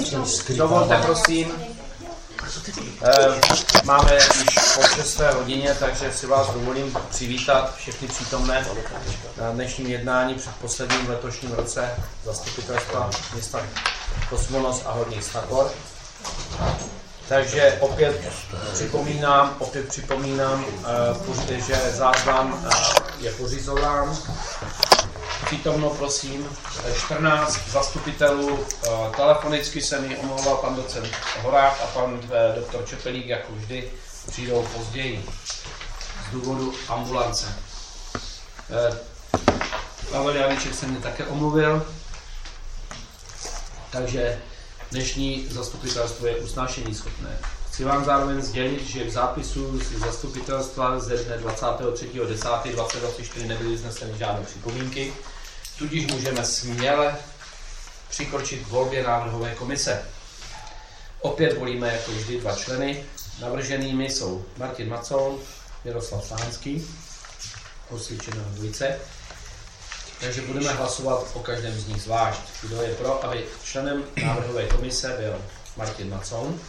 Dovolte, prosím. Máme již po 6. hodině, takže si vás dovolím přivítat všechny přítomné na dnešním jednání před posledním letošním roce zastupitelstva města Kosmonos a Horní Snakor. Takže opět připomínám, že záznam je pořizován. Přítomno, prosím, 14 zastupitelů. Telefonicky se mi omlouval pan docent Horák a pan doktor Čepelík, jako vždy, přijdou později z důvodu ambulance. Pavel Janíček se mě také omluvil, takže dnešní zastupitelstvo je usnášení schopné. Chci vám zároveň sdělit, že v zápisu z zastupitelstva ze dne 23.10.2024 nebyly vzneseny žádné připomínky, tudíž můžeme směle přikročit k volbě návrhové komise. Opět volíme jako vždy 2 členy. Navrženými jsou Martin Macoun, Miroslav Slánský, osvědčeného dvojice. Takže budeme hlasovat o každém z nich zvlášť. Kdo je pro, aby členem návrhové komise byl Martin Macoun?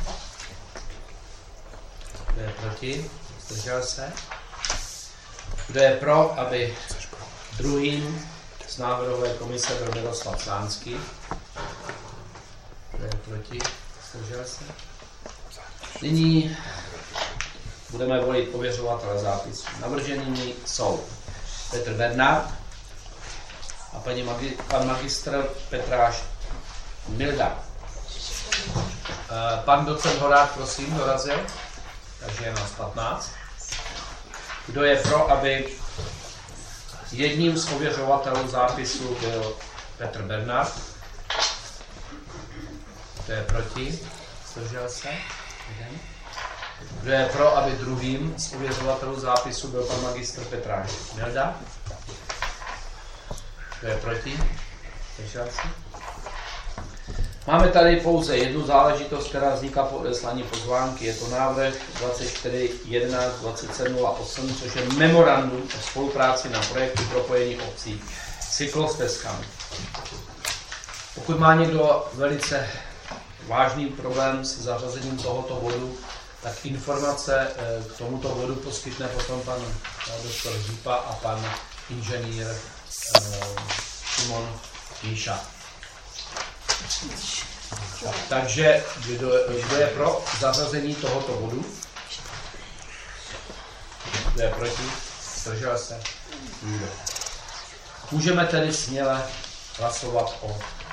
Kdo je proti? Zdržel se? Kdo je pro, aby druhým z návrhové komise byl Miroslav Slánský? Kdo je proti? Zdržel se? Nyní budeme volit ověřovatele zápisu. Navrženými jsou Petr Bernard a pan magistr Petráš Milda. Pan docent Horák, prosím, dorazil. Takže je nás 15. Kdo je pro, aby jedním z ověřovatelů zápisu byl Petr Bernard? Kdo je proti? Zdržel se? Kdo je pro, aby druhým z ověřovatelů zápisu byl pan magistr Petráš Milda? Kdo je proti? Zdržel se? Máme tady pouze jednu záležitost, která vzniká po odeslání pozvánky. Je to návrh 24.11.27.08, což je memorandum o spolupráci na projektu propojení obcí cyklostezkami. Pokud má někdo velice vážný problém s zařazením tohoto bodu, tak informace k tomuto bodu poskytne potom pan doktor Zípa a pan inženýr Šimon Míša. Takže kdo je pro zařazení tohoto bodu? Kdo je proti? Zdržel se? Nikdo. Můžeme tedy směle hlasovat o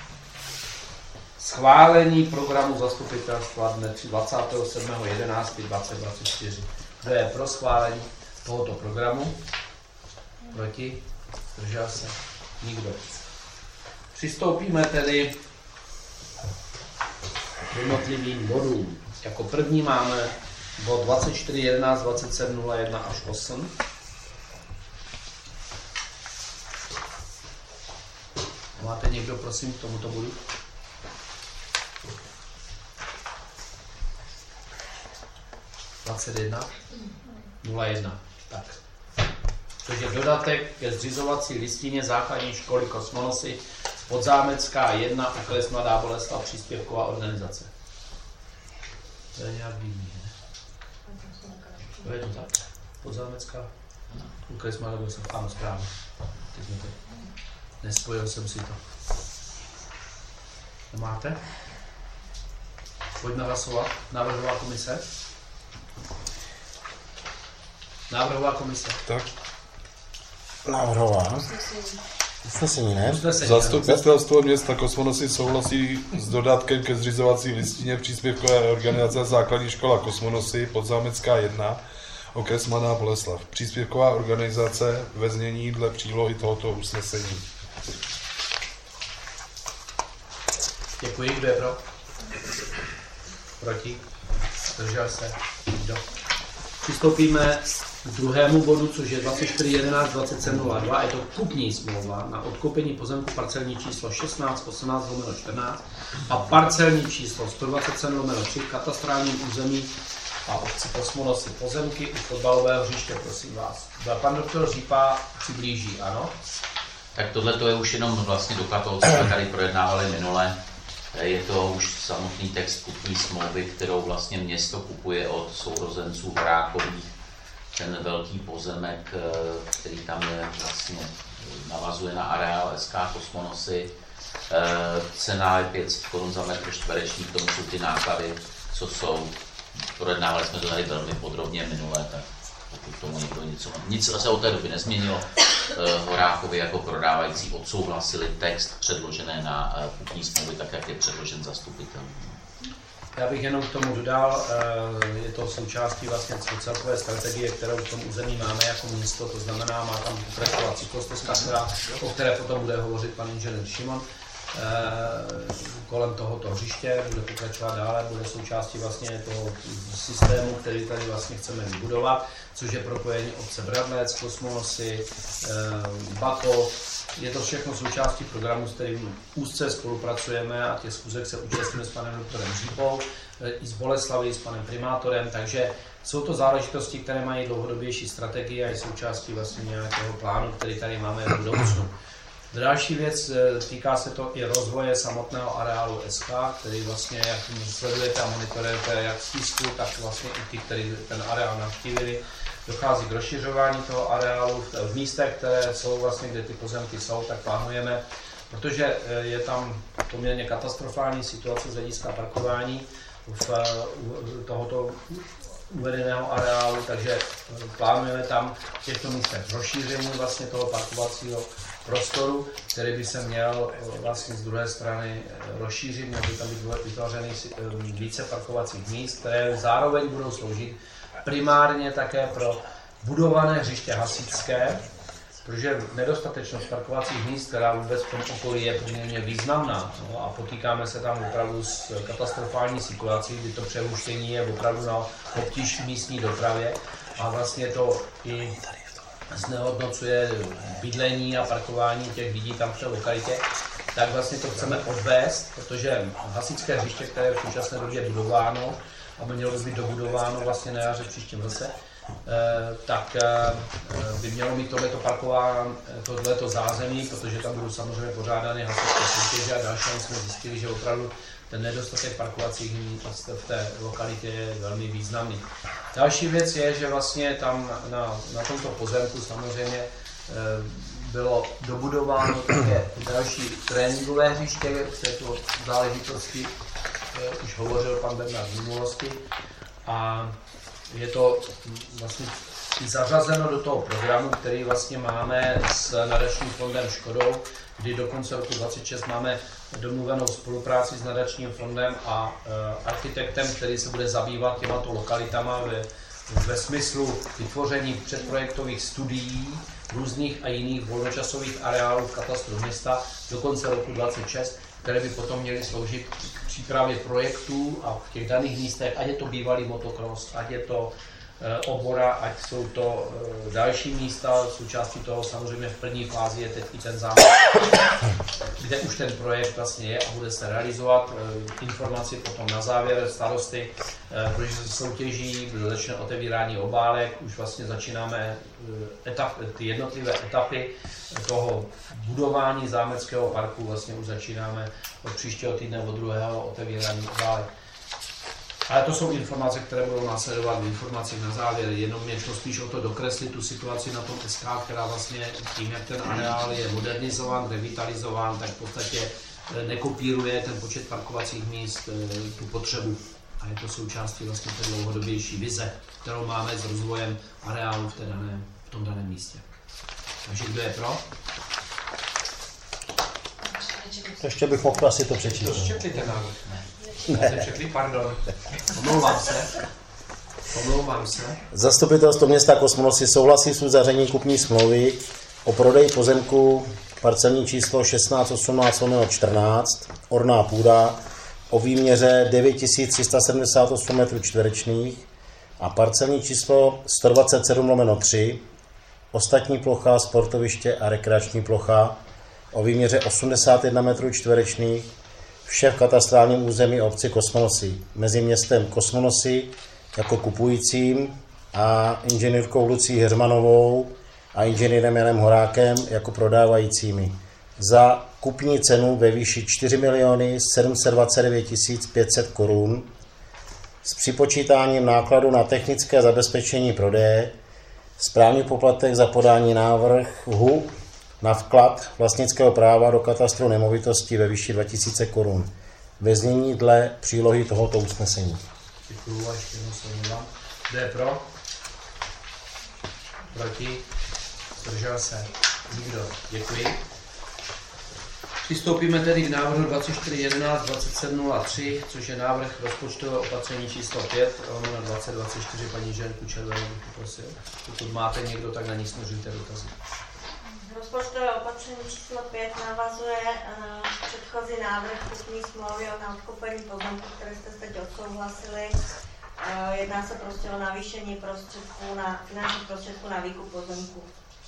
schválení programu zastupitelstva dne 27.11.2024. Kdo je pro schválení tohoto programu? Proti? Zdržel se? Nikdo. Přistoupíme tedy jednotlivým bodům. Jako první máme bod 24.11.27.01 až 8. Máte někdo, prosím, k tomuto bodu? Tak. Což je dodatek ke zřizovací listině základní školy Kosmonosy Podzámecká 1, okres Mladá Boleslav, příspěvková organizace. To je nějak divný, ne? To je to tak. Podzámecká, okres Mladá Boleslav, ano, správně. Nespojil jsem si to. Nemáte? Pojďme hlasovat. Návrhová komise. Návrhová komise. Tak. Návrhová. Usnesení, ne? Zastupitelstvo města Kosmonosy souhlasí s dodatkem ke zřizovací listině příspěvkové organizace Základní škola Kosmonosy Podzámecká 1, okres Mladá Boleslav. Příspěvková organizace ve znění dle přílohy tohoto usnesení. Děkuji. Kdo je pro? Proti? Zdržel se? Kdo? Přistoupíme k druhému bodu, což je 24.11.27.02. Je to kupní smlouva na odkoupení pozemku parcelní číslo 1618/14 a parcelní číslo 127/3 v katastrálním území a obci Kosmonosy. Pozemky u fotbalového hřiště, prosím vás. Pan doktor Řípa přiblíží, ano? Tak tohle to je už jenom vlastně doklad toho, co jsme tady projednávali minule. Je to už samotný text kupní smlouvy, kterou vlastně město kupuje od sourozenců Horákových. Ten velký pozemek, který tam je, vlastně navazuje na areál SK Kosmonosy. Cena je 500 Kč za metr čtvereční, k tomu jsou ty náklady, co jsou. Projednávali jsme to tady velmi podrobně minule, tak pokud tomu někdo nic se od té doby nezměnilo. Horákovi jako prodávající odsouhlasili text předložený na kupní smlouvy, tak jak je předložen zastupitelům. Já bych jenom k tomu dodal, je to součástí vlastně celkové strategie, kterou v tom území máme jako město, to znamená, má tam pokračovat cyklostezka, o které potom bude hovořit pan inženýr Šimon. Kolem tohoto hřiště bude pokračovat dále, bude součástí vlastně toho systému, který tady vlastně chceme vybudovat, což je propojení obce Bradlec, Kosmonosy, Bakov. Je to všechno součástí programu, s kterým úzce spolupracujeme a těch schůzek se účastníme s panem doktorem Řípou, i s Boleslaví, s panem primátorem, takže jsou to záležitosti, které mají dlouhodobější strategii a je součástí vlastně nějakého plánu, který tady máme v budoucnu. Další věc, týká se to i rozvoje samotného areálu SK, který vlastně, jak sledujete a monitorujete jak z tisku, tak vlastně i ty, kteří ten areál navštívili, dochází k rozšiřování toho areálu v místech, které jsou vlastně, kde ty pozemky jsou, tak plánujeme, protože je tam poměrně katastrofální situace z hlediska parkování v tohoto uvedeného areálu, takže plánujeme tam v těchto místech rozšíření vlastně toho parkovacího prostoru, který by se měl vlastně z druhé strany rozšířit, měl by tam být vytvořeny více parkovacích míst, které zároveň budou sloužit primárně také pro budované hřiště hasičské, protože nedostatečnost parkovacích míst, která vůbec v tom okolí je poměrně významná, no, a potýkáme se tam opravdu s katastrofální situací, kdy to přehuštění je opravdu na obtíž místní dopravě a vlastně to i znehodnocuje bydlení a parkování těch lidí tam v té lokalitě, tak vlastně to chceme odvést, protože hasičské hřiště, které je v současné době budováno a mělo by být dobudováno vlastně na jaře příštím roce, tak by mělo mít tohleto zázemí, protože tam budou samozřejmě pořádány hasičské soutěže a další jsme zjistili, že opravdu ten nedostatek parkovacích míst v té lokalitě je velmi významný. Další věc je, že vlastně tam na tomto pozemku samozřejmě bylo dobudováno také další tréninkové hřiště, v této záležitosti už hovořil pan Bernard v minulosti a je to vlastně zařazeno do toho programu, který vlastně máme s nadačním fondem Škodou, kdy do konce roku 2026 máme domluvenou spolupráci s nadačním fondem a architektem, který se bude zabývat těmato lokalitama ve smyslu vytvoření předprojektových studií různých a jiných volnočasových areálů v katastru města do konce roku 2026, které by potom měly sloužit k přípravě projektů a v těch daných místech, ať je to bývalý motocross, ať je to obora, ať jsou to další místa, součástí toho samozřejmě v první fázi je teď i ten záměr, kde už ten projekt vlastně je a bude se realizovat. Informaci potom na závěr starosty, protože se soutěží, začne otevírání obálek, už vlastně začínáme ty jednotlivé etapy toho budování zámeckého parku, vlastně už začínáme od příštího týdne, od druhého otevírání obálek. Ale to jsou informace, které budou následovat v informacích na závěr. Jenom mě šlo spíš o to dokreslit tu situaci na tom SK, která vlastně tím, jak ten areál je modernizován, revitalizován, tak v podstatě nekopíruje ten počet parkovacích míst tu potřebu. A je to součástí vlastně té dlouhodobější vize, kterou máme s rozvojem areálu v tom daném místě. Takže kdo je pro? Ještě bych mohl asi to přečíst. To četli ten návrh. Ne. Četli, pardon. Omlouvám se. Zastupitelstvo města Kosmonosy souhlasí s uzavřením kupní smlouvy o prodeji pozemku parcelní číslo 1618/14, orná půda, o výměře 9378 m2 a parcelní číslo 127/3, ostatní plocha, sportoviště a rekreační plocha, o výměře 81 m2, vše v katastrálním území obci Kosmonosy, mezi městem Kosmonosy jako kupujícím a inženýrkou Lucí Heřmanovou a inženýrem Janem Horákem jako prodávajícími. za kupní cenu ve výši 4 729 500 korun s připočítáním nákladu na technické zabezpečení prodeje, správní poplatek za podání návrhu na vklad vlastnického práva do katastru nemovitostí ve výši 2000 korun. Ve znění dle přílohy tohoto usnesení. Děkuju a ještě jednou se omlouvám. Kdo je pro? Proti? Zdržel se? Nikdo. Děkuji. Přistoupíme tedy k návrhu 24.11.27.03, což je návrh rozpočtového opatření číslo 5, na 2024, paní Ženku Červenou bych poprosil. Pokud máte někdo, tak na ní směřujte dotazy. Rozpočtové opatření číslo 5 navazuje na předchozí návrh kupní smlouvy o odkoupení pozemku, které jste teď odsouhlasili. Jedná se prostě o navýšení finančních prostředků na výkup pozemku.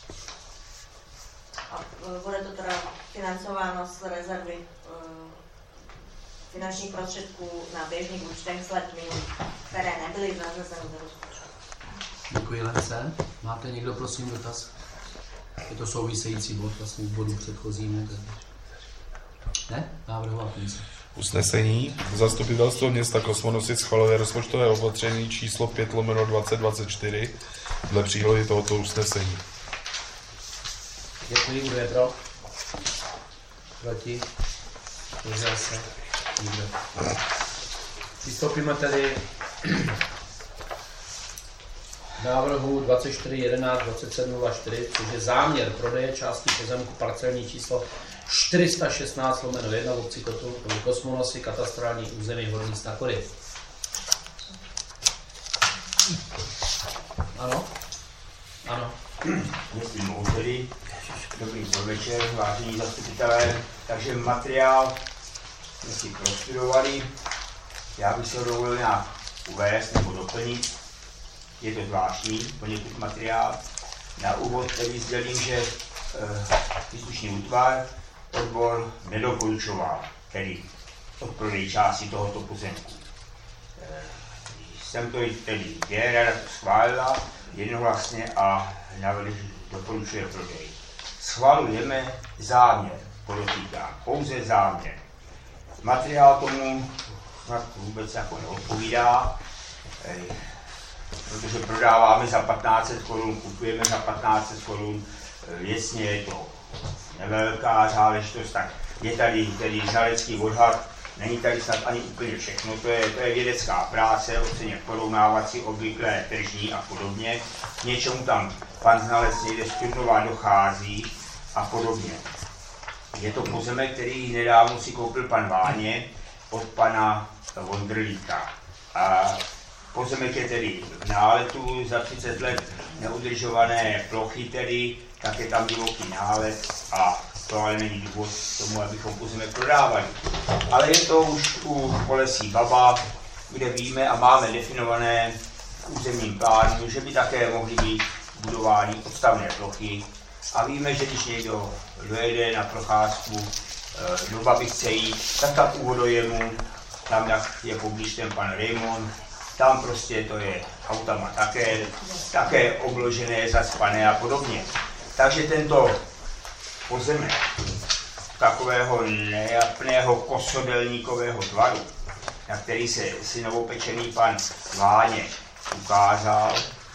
A bude to teda financováno z rezervy finančních prostředků na běžných účtech z let minulých, které nebyly zařazeny do rozpočtu. Děkuji, Lence. Máte někdo, prosím, dotaz? Je to související bod vlastně k bodu předchozímu. Ne? Návrhová komise. Usnesení. Zastupitelstvo města Kosmonosy schvaluje rozpočtové opatření číslo 5/2024 dle přílohy tohoto usnesení. Děkuji, kdo je pro? Proti? Zdržel se? Nikdo. Přistoupíme tedy návrhu 24.11.27.04, což je záměr prodeje části pozemku parcelní číslo 416/1 v obci Kosmonosy, katastrální území Horní Stakory. Ano? Ano. Jestli mohu tedy, dobrý podvečer, vážení zastupitelé, takže materiál jsme si prostudovali, já bych se dovolil nějak uvést nebo doplnit, je to zvláštní, poněkud materiál. Na úvod tedy sdělím, že příslušný útvar odbor nedoporučoval, tedy odprodej části tohoto pozemku. Jsem to tedy rada schválila jednohlasně a návrh doporučuje prodej. Schvalujeme záměr, podotýkám, pouze záměr. Materiál tomu snad vůbec jako neodpovídá, protože prodáváme za 1500 korun, kupujeme za 1500 korun, věcně je to nevelká záležitost, tak je tady tedy znalecký odhad, není tady snad ani úplně všechno, to je vědecká práce, oceně porovnávací, obvyklé tržní a podobně. K něčemu tam pan znalec někde studovat dochází a podobně. Je to pozemek, který nedávno si koupil pan Váně od pana Vondrlíka. A pozemek je tedy v náletu, za 30 let neudržované plochy tedy, tak je tam divoký nálet a to ale není důvod tomu, abychom pozemek prodávali. Ale je to už u Polesí Baba, kde víme a máme definované v územním plánu, že by také mohly být budovány odstavné plochy. A víme, že když někdo dojede na procházku do Babice jít, tak u vodojemu, tam jak je poblíž ten pan Raymond, tam prostě to je autama také obložené, zaspané a podobně. Takže tento pozemek takového nejapného kosodelníkového tvaru, na který se si novopečený pan Váně ukázal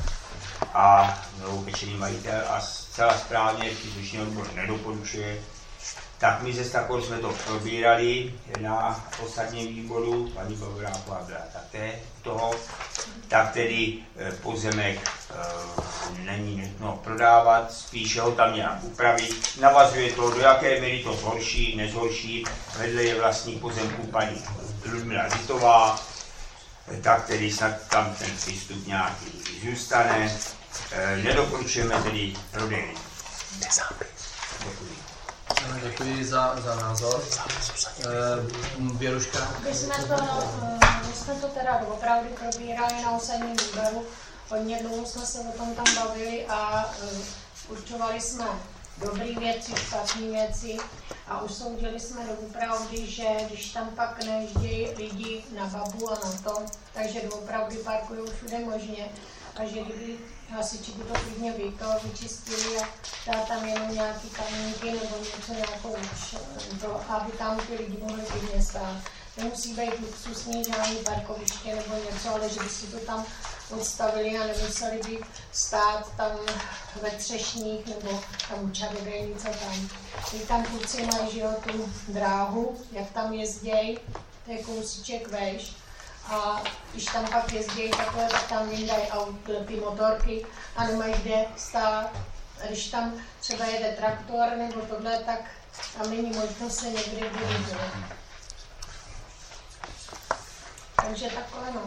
a novopečený majitel a zcela správně příslušný odbor nedoporučuje, tak my ze Stakor jsme to probírali na ostatním výboru, paní Bavoráková byla také toho, tak tedy pozemek není nutno prodávat, spíše ho tam nějak upravit. Navazuje to, do jaké míry to zhorší, nezhorší. Vedle je vlastní pozemku paní Ludmila Zitová, tak tedy snad tam ten přístup nějaký zůstane. Nedoporučujeme tedy prodej. Děkuji. Děkuji za názor. Věruška? My jsme to teda opravdu probírali na úsadním výboru. Hodně dlouho jsme se o tom tam bavili a určovali jsme dobré věci, špatné věci a usoudili jsme doopravdy, že když tam pak neježdějí lidi na Babu a na to, takže doopravdy parkují všude možně a že kdyby hasiči by to klidně vyčistili a dát tam jenom nějaký kamínky nebo něco nějakou aby tam ty lidi mohli klidně stát. Nemusí být luxusní žádný parkoviště nebo něco, ale že by si to tam odstavili a nemuseli by stát tam ve třešních nebo tam čarodějní, něco tam. Když tam kluci mají, že jo, tu dráhu, jak tam jezdějí, to je kousíček vejš. A když tam pak jezdějí takhle, tak tam vyndají ty motorky a nemají kde stát. A když tam třeba jede traktor nebo tohle, tak tam není možnost se někde vyvíjet. Takže takhle no.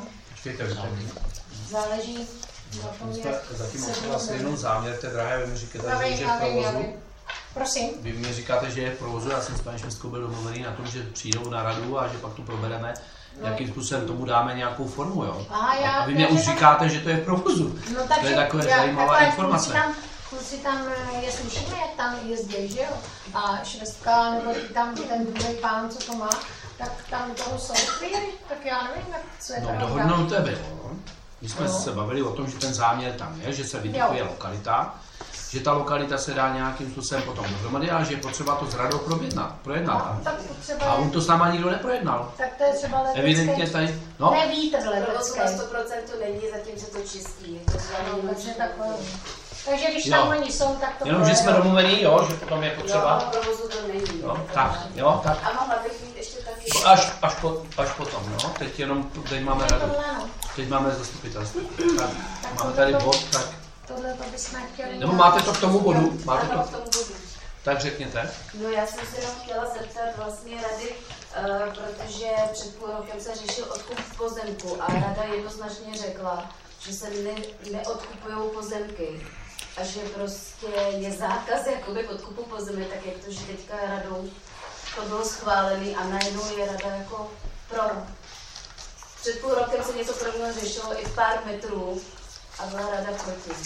Záleží na tom, jak zatím vlastně jenom záměr té dráhy, vy mi říkáte, že je v provozu. Prosím. Vy mi říkáte, že je v provozu, já jsem s paní Švestkou byl domluvený na tom, že přijdou na radu a že pak tu probereme, jakým způsobem tomu dáme nějakou formu, jo? A vy mě už říkáte, že to je v provozu. No, takže to je takové zajímavá informace. Kluci tam je slyšíme, jak tam jezdí, že jo? A Švestka, nebo tam ten druhý pán, co to má, tak tam toho jsou chvíli, tak já nevím, co je to. No, dohodnou tebe, jo. My jsme se bavili o tom, že ten záměr tam je, že se vytipuje lokalita, že ta lokalita se dá nějakým způsobem potom dohromady a že je potřeba to s radou projednat. A on to s náma nikdo neprojednal. Tak to je třeba letecké. Evidentně tady, no. Ne vítr letecké. Na 100% to není, zatím se to čistí. Takže takové. Takže když tam oni jsou, tak to... Jenom, že jsme domluvení, jo, že potom je potřeba. Jo, provozu to není. Jo, tak, jo, tak. A mohla bych mít ještě taky... Až potom, no. Teď máme radu. Teď máme zastupitelství. Tak, máme tady bod, tak... Tohle to bychom chtěli... Nebo máte to k tomu bodu? Máte to k tomu bodu. Tak řekněte. No já jsem se jenom chtěla zeptat vlastně rady, protože před půl rokem se řešil odkup pozemku a rada jednoznačně řekla, že se neodkupují pozemky a že prostě je zákaz jakoby odkupu pozemek, tak jak to, že teďka radou to bylo schválený a najednou je rada jako pro. Před půl rokem se něco podobného řešilo i pár metrů a byla rada proti.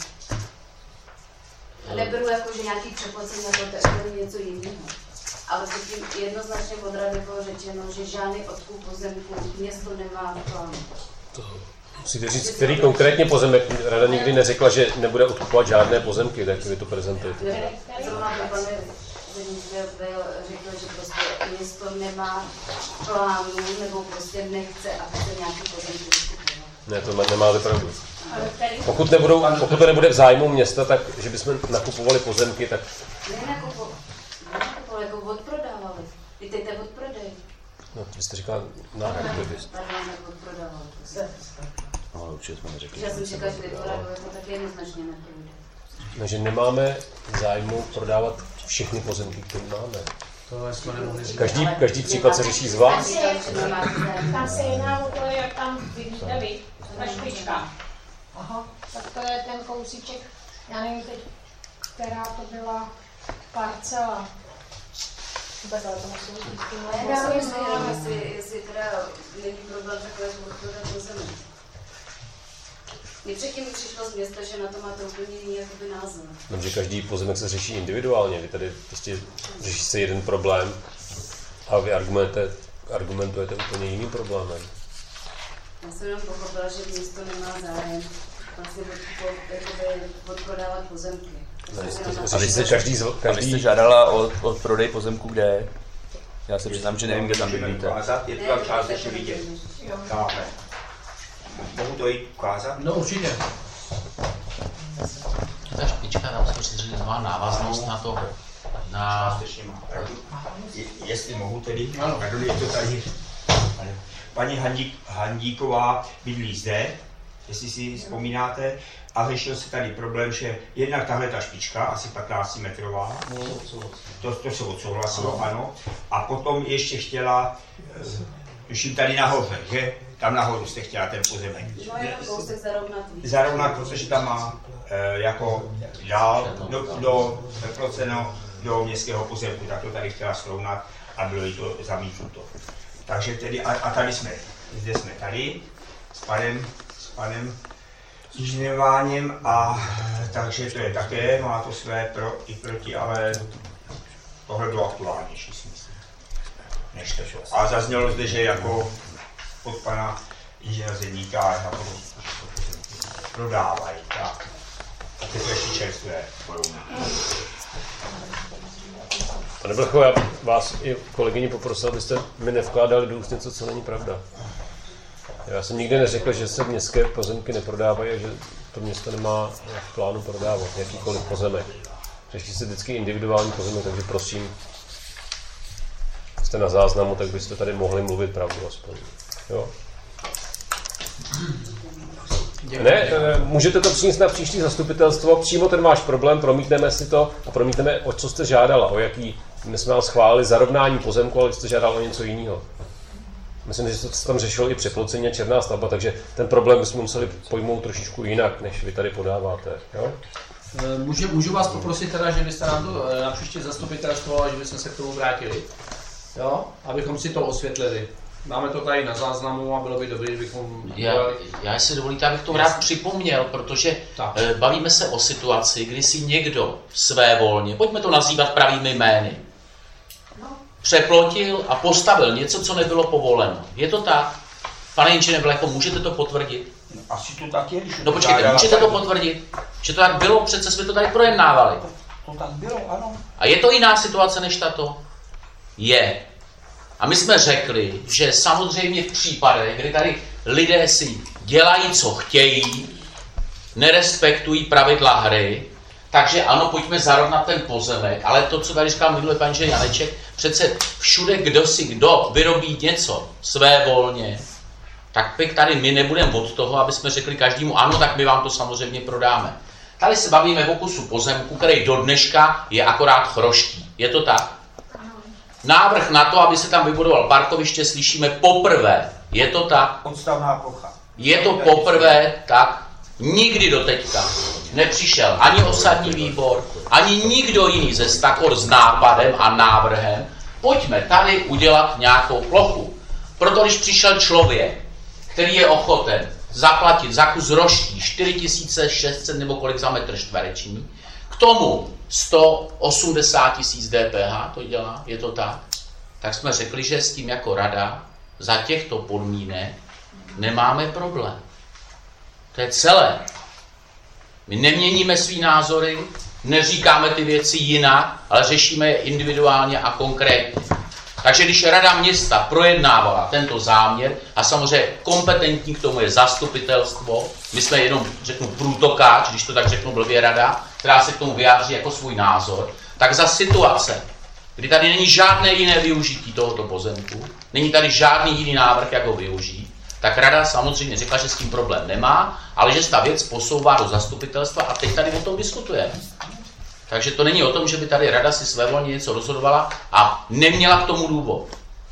A neberu jako, že nějaký přeplacení jako to je něco jiného. Ale tím jednoznačně od rady bylo řečeno, že žádný odkup pozemku město nemá v plánu. Musíte říct, který konkrétně pozemek? Rada nikdy neřekla, že nebude odkupovat žádné pozemky, tak vy to prezentujete. Zrovna pan řekl, že prostě město nemá plánu nebo prostě nechce, aby se nějaký pozemky odkupoval. Ne, to nemáte pravdu. Pokud to nebude v zájmu města, tak že bychom nakupovali pozemky, tak... Nenakupovali, jako odprodávali. Vítejte odprodej. No, vy jste říkala náhradu. Odprodávali. No, ale určitě jsme neřekli. Já jsem říkala, že vyprodávali, to taky jednoznačně neprojde. Takže nemáme zájmu prodávat všechny pozemky, které máme. Každý případ se řeší zvlášť. Tam se jedná o to, jak tam vidíte vy, ta špička. Aha, tak to je ten kousíček, já nevím teď, která to byla parcela. Vůbec, ale to musím říct. Já jsem myslím, jestli teda není problém takové odprodat pozemek. Mně předtím přišlo z města, že na to máte úplně jiný jakoby názor. No, že každý pozemek se řeší individuálně. Vy tady prostě řeší se jeden problém a vy argumentujete úplně jiným problémem. Já jsem jenom pochopila, že město nemá zájem vlastně odprodávat pozemky. A vy jste žádala o prodej pozemku kde? Já se přiznám, že nevím, kde tam bydlíte. Je to tam částečně vidět. Dáme. Mohu to jít ukázat? No určitě. Ta špička nám má návaznost na to, Částečně má. Jestli mohu tedy, je to tady. Paní Handíková bydlí zde, jestli si vzpomínáte, a řešil se tady problém, že jednak tahle ta špička, asi 15 metrová, to se odsouhlasilo, ano, a potom ještě chtěla, tuším tady nahoře, že? Tam nahoru jste chtěla ten pozemek. No jenom kousek zarovnat, protože tam má jako dál do městského pozemku, tak to tady chtěla srovnat a bylo jí to zamítnuto. Takže tedy, a tady zde jsme tady, s panem inženýrováním a takže to je také, má to své pro i proti, ale tohle bylo aktuálnější, si myslím, než to šlo. A zaznělo zde, že jako od pana inženýra Zedníka na prodávají. Tak. A ty to ještě čerstvé koruny. Pane Blcho, já vás i kolegyni poprosil, abyste mi nevkládali do úst něco, co není pravda. Já jsem nikdy neřekl, že se městské pozemky neprodávají a že to město nemá v plánu prodávat jakýkoliv pozemek. Řeší se vždycky individuální pozemek, takže prosím, jste na záznamu, tak byste tady mohli mluvit pravdu aspoň. Jo? Ne, můžete to přinést na příští zastupitelstvo, přímo ten váš problém, promítneme si to a promítneme, o co jste žádala, o jaký, my jsme vám schválili zarovnání pozemku, ale jste žádala o něco jiného. Myslím, že se tam řešilo i přeplocení a černá stavba, takže ten problém bychom museli pojmout trošičku jinak, než vy tady podáváte. Jo? Můžu vás poprosit teda, že byste nám to na příští zastupitelstvo a že bychom se k tomu vrátili. Jo? Abychom si to osvětlili. Máme to tady na záznamu a bylo by dobré, kdybychom... Já si dovolíte, abych to rád připomněl, protože bavíme se o situaci, kdy si někdo svévolně, pojďme to nazývat pravými jmény, přeplotil a postavil něco, co nebylo povoleno. Je to tak? Pane inženýr Blecho, můžete to potvrdit? Asi to tak je, když... No počkejte, můžete to potvrdit? Že to tak bylo, přece jsme to tady projednávali. To tak bylo, ano. A je to jiná situace než tato? Je. A my jsme řekli, že samozřejmě v případech, kdy tady lidé si dělají, co chtějí, nerespektují pravidla hry, takže ano, pojďme zarovnat ten pozemek, ale to, co tady říkal minule pan Janeček, přece všude, kdo vyrobí něco svévolně, tak pak tady my nebudeme od toho, aby jsme řekli každému ano, tak my vám to samozřejmě prodáme. Tady se bavíme o kusu pozemku, který do dneška je akorát chroští. Je to tak? Návrh na to, aby se tam vybudoval parkoviště, slyšíme poprvé. Je to tak? Odstavná plocha. Je to poprvé, tak nikdy doteďka nepřišel ani osadní výbor, ani nikdo jiný ze Stakor s nápadem a návrhem, pojďme tady udělat nějakou plochu. Proto když přišel člověk, který je ochoten zaplatit za kus roští 4600 nebo kolik za metr čtvereční, k tomu 180 000 DPH to dělá, je to tak? Tak jsme řekli, že s tím jako rada za těchto podmínek nemáme problém. To je celé. My neměníme svý názory, neříkáme ty věci jinak, ale řešíme je individuálně a konkrétně. Takže když Rada města projednávala tento záměr a samozřejmě kompetentní k tomu je zastupitelstvo, my jsme jenom, řeknu, průtokáč, když to tak řeknu blbě rada, která se k tomu vyjádří jako svůj názor, tak za situace, kdy tady není žádné jiné využití tohoto pozemku, není tady žádný jiný návrh, jak ho využít, tak rada samozřejmě řekla, že s tím problém nemá, ale že se ta věc posouvá do zastupitelstva a teď tady o tom diskutujeme. Takže to není o tom, že by tady rada si svévolně něco rozhodovala a neměla k tomu důvod.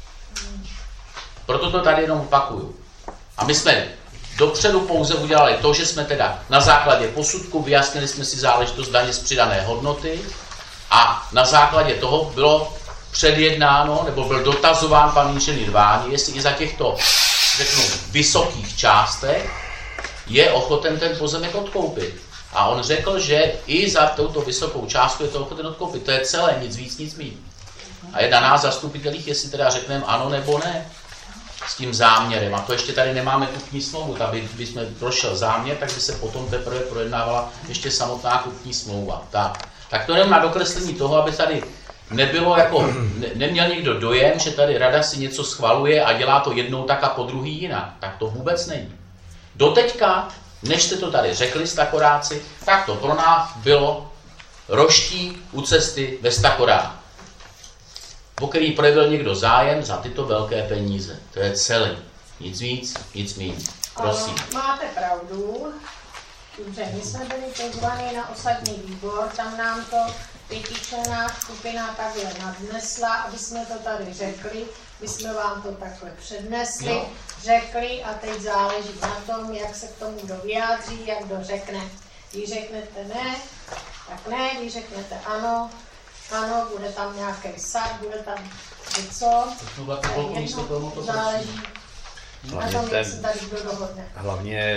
Proto to tady jenom opakuju. A my jsme dopředu pouze udělali to, že jsme teda na základě posudku vyjasnili jsme si záležitost daně z přidané hodnoty a na základě toho bylo předjednáno, nebo byl dotazován pan inženýr Váni, jestli i za těchto, řeknu, vysokých částek je ochoten ten pozemek odkoupit. A on řekl, že i za touto vysokou částku je to ochoten odkoupit. To je celé, nic víc, nic míň. A je na nás zastupitelích, jestli teda řekneme ano nebo ne s tím záměrem. A to ještě tady nemáme kupní smlouvu. Aby jsme prošel záměr, tak by se potom teprve projednávala ještě samotná kupní smlouva. Tak to jenom na dokreslení toho, aby tady nebylo jako, neměl někdo dojem, že tady rada si něco schvaluje a dělá to jednou tak a po druhý jinak. Tak to vůbec není. Doteďka, než jste to tady řekli, Stakoráci, tak to pro nás bylo roští u cesty ve Stakorách, o který projevil někdo zájem za tyto velké peníze. To je celé. Nic víc, nic míň. Prosím. Máte pravdu. Dobře, my jsme byli pozvaní na osadní výbor, tam nám to pětičlenná skupina takhle nadnesla, aby jsme to tady řekli. My jsme vám to takhle přednesli, řekli a teď záleží na tom, jak se k tomu kdo vyjádří, jak kdo řekne. Když řeknete ne, tak ne, když řeknete ano, ano, bude tam nějaký sad, bude tam něco, záleží na tom, jak se tady kdo dohodne. Hlavně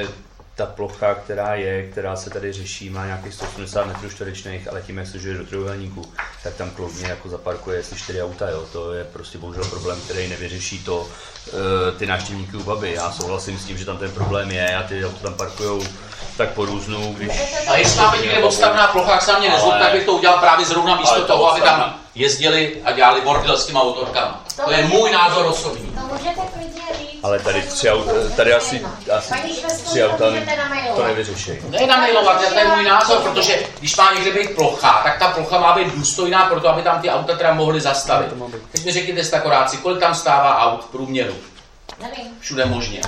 ta plocha, která se tady řeší, má nějakých 180 metrů čtverečných, ale tím, jak se žije do trojúhelníku, tak tam kloudně jako zaparkuje asi 4 auta, jo. To je prostě bohužel problém, který nevyřeší to ty návštěvníky u baby. Já souhlasím s tím, že tam ten problém je a ty auta tam parkujou tak po různu, když... A jestli máme někde odstavná plocha, jak se na mě nezlob, tak bych to udělal právě zrovna místo toho, aby tam jezdili a dělali bordel s těma autorkama. To je můj názor osobní. To můžete klidně říct. Ale tady asi 3 auta to nevyřeší. Ne namailovat, to je můj názor, protože když má někde být plocha, tak ta plocha má být důstojná pro to, aby tam ty auta teda mohly zastavit. Teď mi řekněte stakoráci, kolik tam stává aut v průměru? Nevím. Všude možně.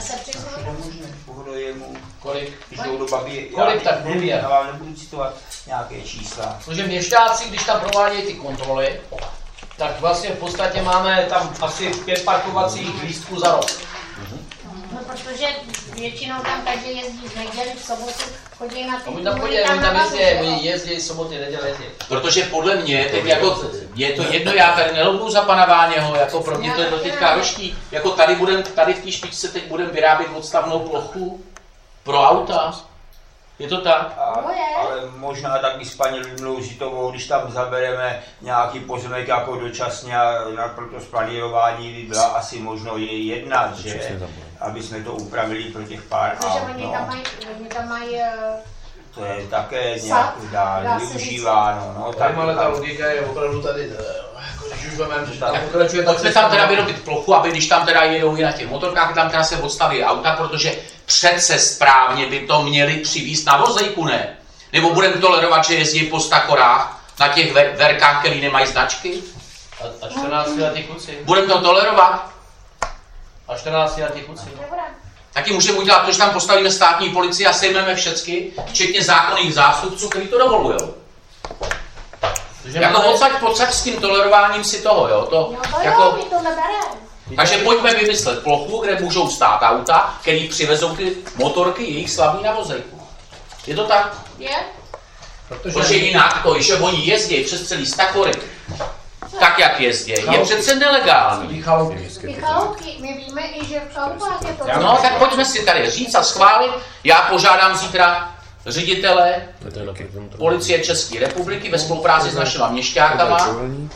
Kolik? Když jdou do babi, Kolik tak mluví? Já vám nebudu citovat nějaké čísla. Protože měšťáci, když tam provádějí ty kontroly, tak vlastně v podstatě máme tam asi 5 parkovacích lístků za rok. No, protože většinou tam každý jezdí v neděli, v sobotu, chodí na ty Oni tam jezdí soboty, neděle jezdí. Protože podle mě, teď jako, je to jedno, já tady nelobuju za pana Váněho, jako pro mě to je doteďka roční, jako tady v té špičce teď budeme vyrábět odstavnou plochu pro auta. Je to tak? Ale možná taky s paní Ludmilou Zitovou, když tam zabereme nějaký pozemek jako dočasně pro to splanírování, by byla asi možno jednat, že? Aby jsme to upravili pro těch pár aut. Oni tam mají to je také nějak dál využíváno. No, tak, ale ta logika je opravdu tady, když už vememe, že tam pokračuje... Pojďme tam teda vyrobit plochu, aby když tam teda jedou i na těch motorkách, tam teda se odstaví auta, protože přece správně by to měli přivízt na vozejku, ne? Nebo budeme tolerovat, že jezdí po stakorách na těch verkách, které nemají značky? A 14letí kluci. Budeme to tolerovat? A 14letí kluci. Taky můžeme udělat to, že tam postavíme státní policii a sejmeme všecky, včetně zákonných zástupců, kteří to dovolujou. Jako pocať s tím tolerováním si toho, jo? To, jako... Takže pojďme vymyslet plochu, kde můžou stát auta, který přivezou ty motorky jejich slavní na vozejku. Je to tak? Je. Protože jinak to, že oni jezdí přes celý Stakory, tak jak jezdí, je přece nelegální. Chaloupky, my víme i, že v chaloupách je to... No, tak pojďme si tady říct a schválit. Já požádám zítra ředitele Policie České republiky ve spolupráci s našimi měšťákama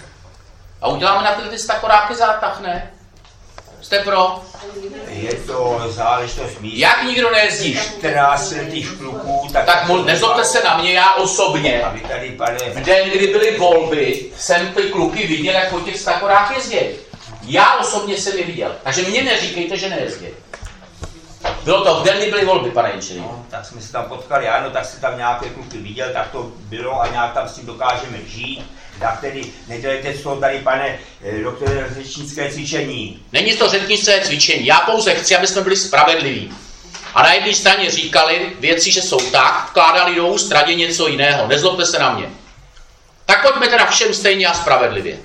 a uděláme na ty stakoráky zátah, ne? Jste pro? Je to záležitost míst. Jak nikdo nejezdí? 14 letých kluků, tak nezlobte se na mě, já osobně. V den, kdy byly volby, jsem ty kluky viděl, jak po těch stakorách jezdí. Já osobně jsem je viděl. Takže mě neříkejte, že nejezdí. Bylo to v den, kdy byly volby, pane inženýr. No, tak jsme se tam potkali, ano, tak jsi tam nějaké kluky viděl, tak to bylo a nějak tam s tím dokážeme žít. Tak tedy nedělejte z toho tady, pane doktore, řečnické cvičení. Není to řečnické cvičení, já pouze chci, aby jsme byli spravedliví. A na jedné straně říkali věci, že jsou tak, vkládali do úst radě něco jiného, nezlobte se na mě. Tak pojďme teda všem stejně a spravedlivě.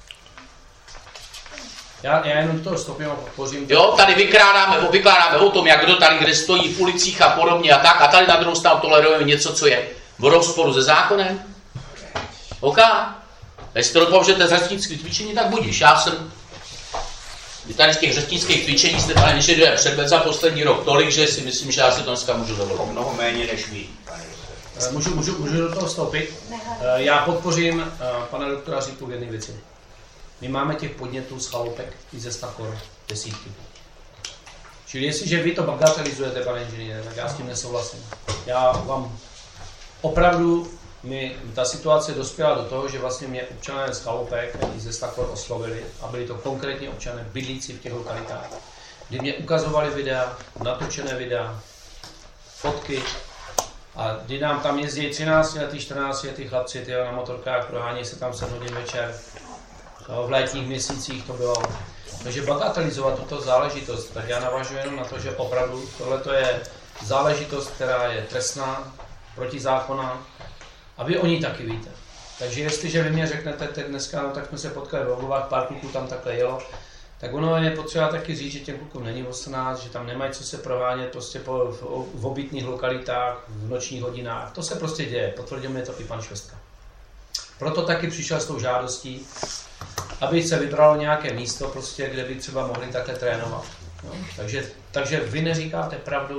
Já jenom to stopím a podpořím. Jo, tady vykládáme o tom, jak kdo tady kde stojí v ulicích a podobně a tak, a tady na druhou stranu tolerujeme něco, co je v rozporu se zákonem. OK. Jestli to dopověděte z řečnických cvičení, tak budíš. Já jsem tady z těch řečnických cvičení jste, pane inženýre, předvedl za poslední rok tolik, že si myslím, že já si to dneska můžu dovolit. Mnoho méně než vy. Můžu do toho vstoupit? Já podpořím pana doktora Řítu v jedné věci. My máme těch podnětů z chaloupek i ze Stakor desítky. Čili jestliže vy to bagatelizujete, pane inženýre, tak já s tím nesouhlasím. Já vám opravdu, ta situace dospěla do toho, že vlastně mě občané z chaloupek i ze Stakor oslovili a byli to konkrétní občané bydlící v těch lokalitách, kdy mě ukazovali videa, natočené videa, fotky a kdy nám tam jezdí 13letí, 14letí chlapci na motorkách, prohání se tam 7 hodin večer. V létních měsících to bylo. Takže bagatelizovat tuto záležitost, tak já navážu jenom na to, že opravdu tohle je záležitost, která je trestná, protizákonná a vy o ní taky víte. Takže jestliže vy mě řeknete teď dneska, no, tak jsme se potkali v Lovovách, pár kluků tam takhle jelo, tak ono je potřeba taky říct, že těm klukům není 18, že tam nemají co se provádět prostě v obytných lokalitách, v nočních hodinách. To se prostě děje, potvrdil mi to i pan Švestka. Proto taky přišel s tou žádostí, aby se vybralo nějaké místo, prostě, kde by třeba mohli takhle trénovat. No, takže vy neříkáte pravdu,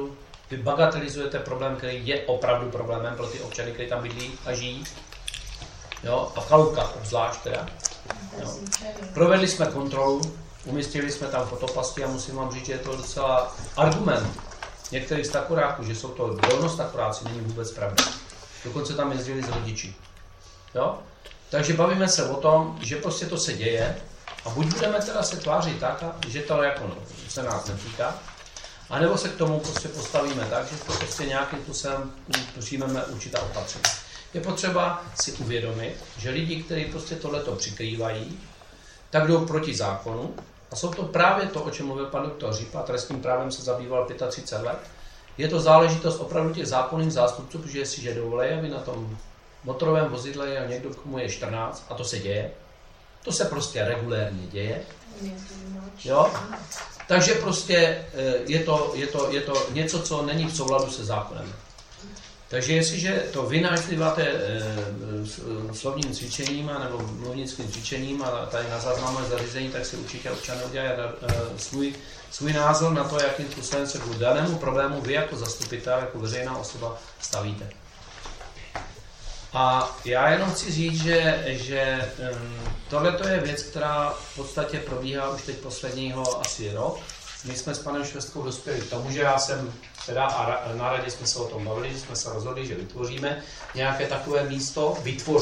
Vy bagatelizujete problém, který je opravdu problémem pro ty občany, kteří tam bydlí a žijí. Jo? A v chalupkách obzvlášť teda. Jo? Provedli jsme kontrolu, umístili jsme tam fotopasky a musím vám říct, že je to docela argument některých stakoráků, že jsou to dolnostakoráci, není vůbec pravda. Dokonce tam jezdili s rodiči. Jo? Takže bavíme se o tom, že prostě to se děje a buď budeme teda se tvářit tak, že to jako se nás netýká, anebo se k tomu prostě postavíme tak, že to prostě nějakým způsobem přijmeme určitá opatření. Je potřeba si uvědomit, že lidi, kteří prostě tohleto přikrývají, tak jdou proti zákonu a jsou to právě to, o čem mluvil pan doktor Řípa, trestním právem se zabýval 35 let. Je to záležitost opravdu těch zákonných zástupců, protože jestliže dovolí, aby na tom motorovém vozidle je někdo, komu je 14, a to se děje, to se prostě regulérně děje, jo? Takže prostě je to něco, co není v souladu se zákonem. Takže jestliže to vy nažíváte slovním cvičením nebo mluvnickým cvičením a tady na záznamové zařízení, tak si určitě občané udělají svůj názor na to, jakým způsobem se k danému problému vy jako zastupitel, jako veřejná osoba stavíte. A já jenom chci říct, že tohle je věc, která v podstatě probíhá už teď posledního asi rok. My jsme s panem Švestkou dospěli k tomu, že já jsem teda a na radě jsme se o tom bavili, že jsme se rozhodli, že vytvoříme nějaké takové místo,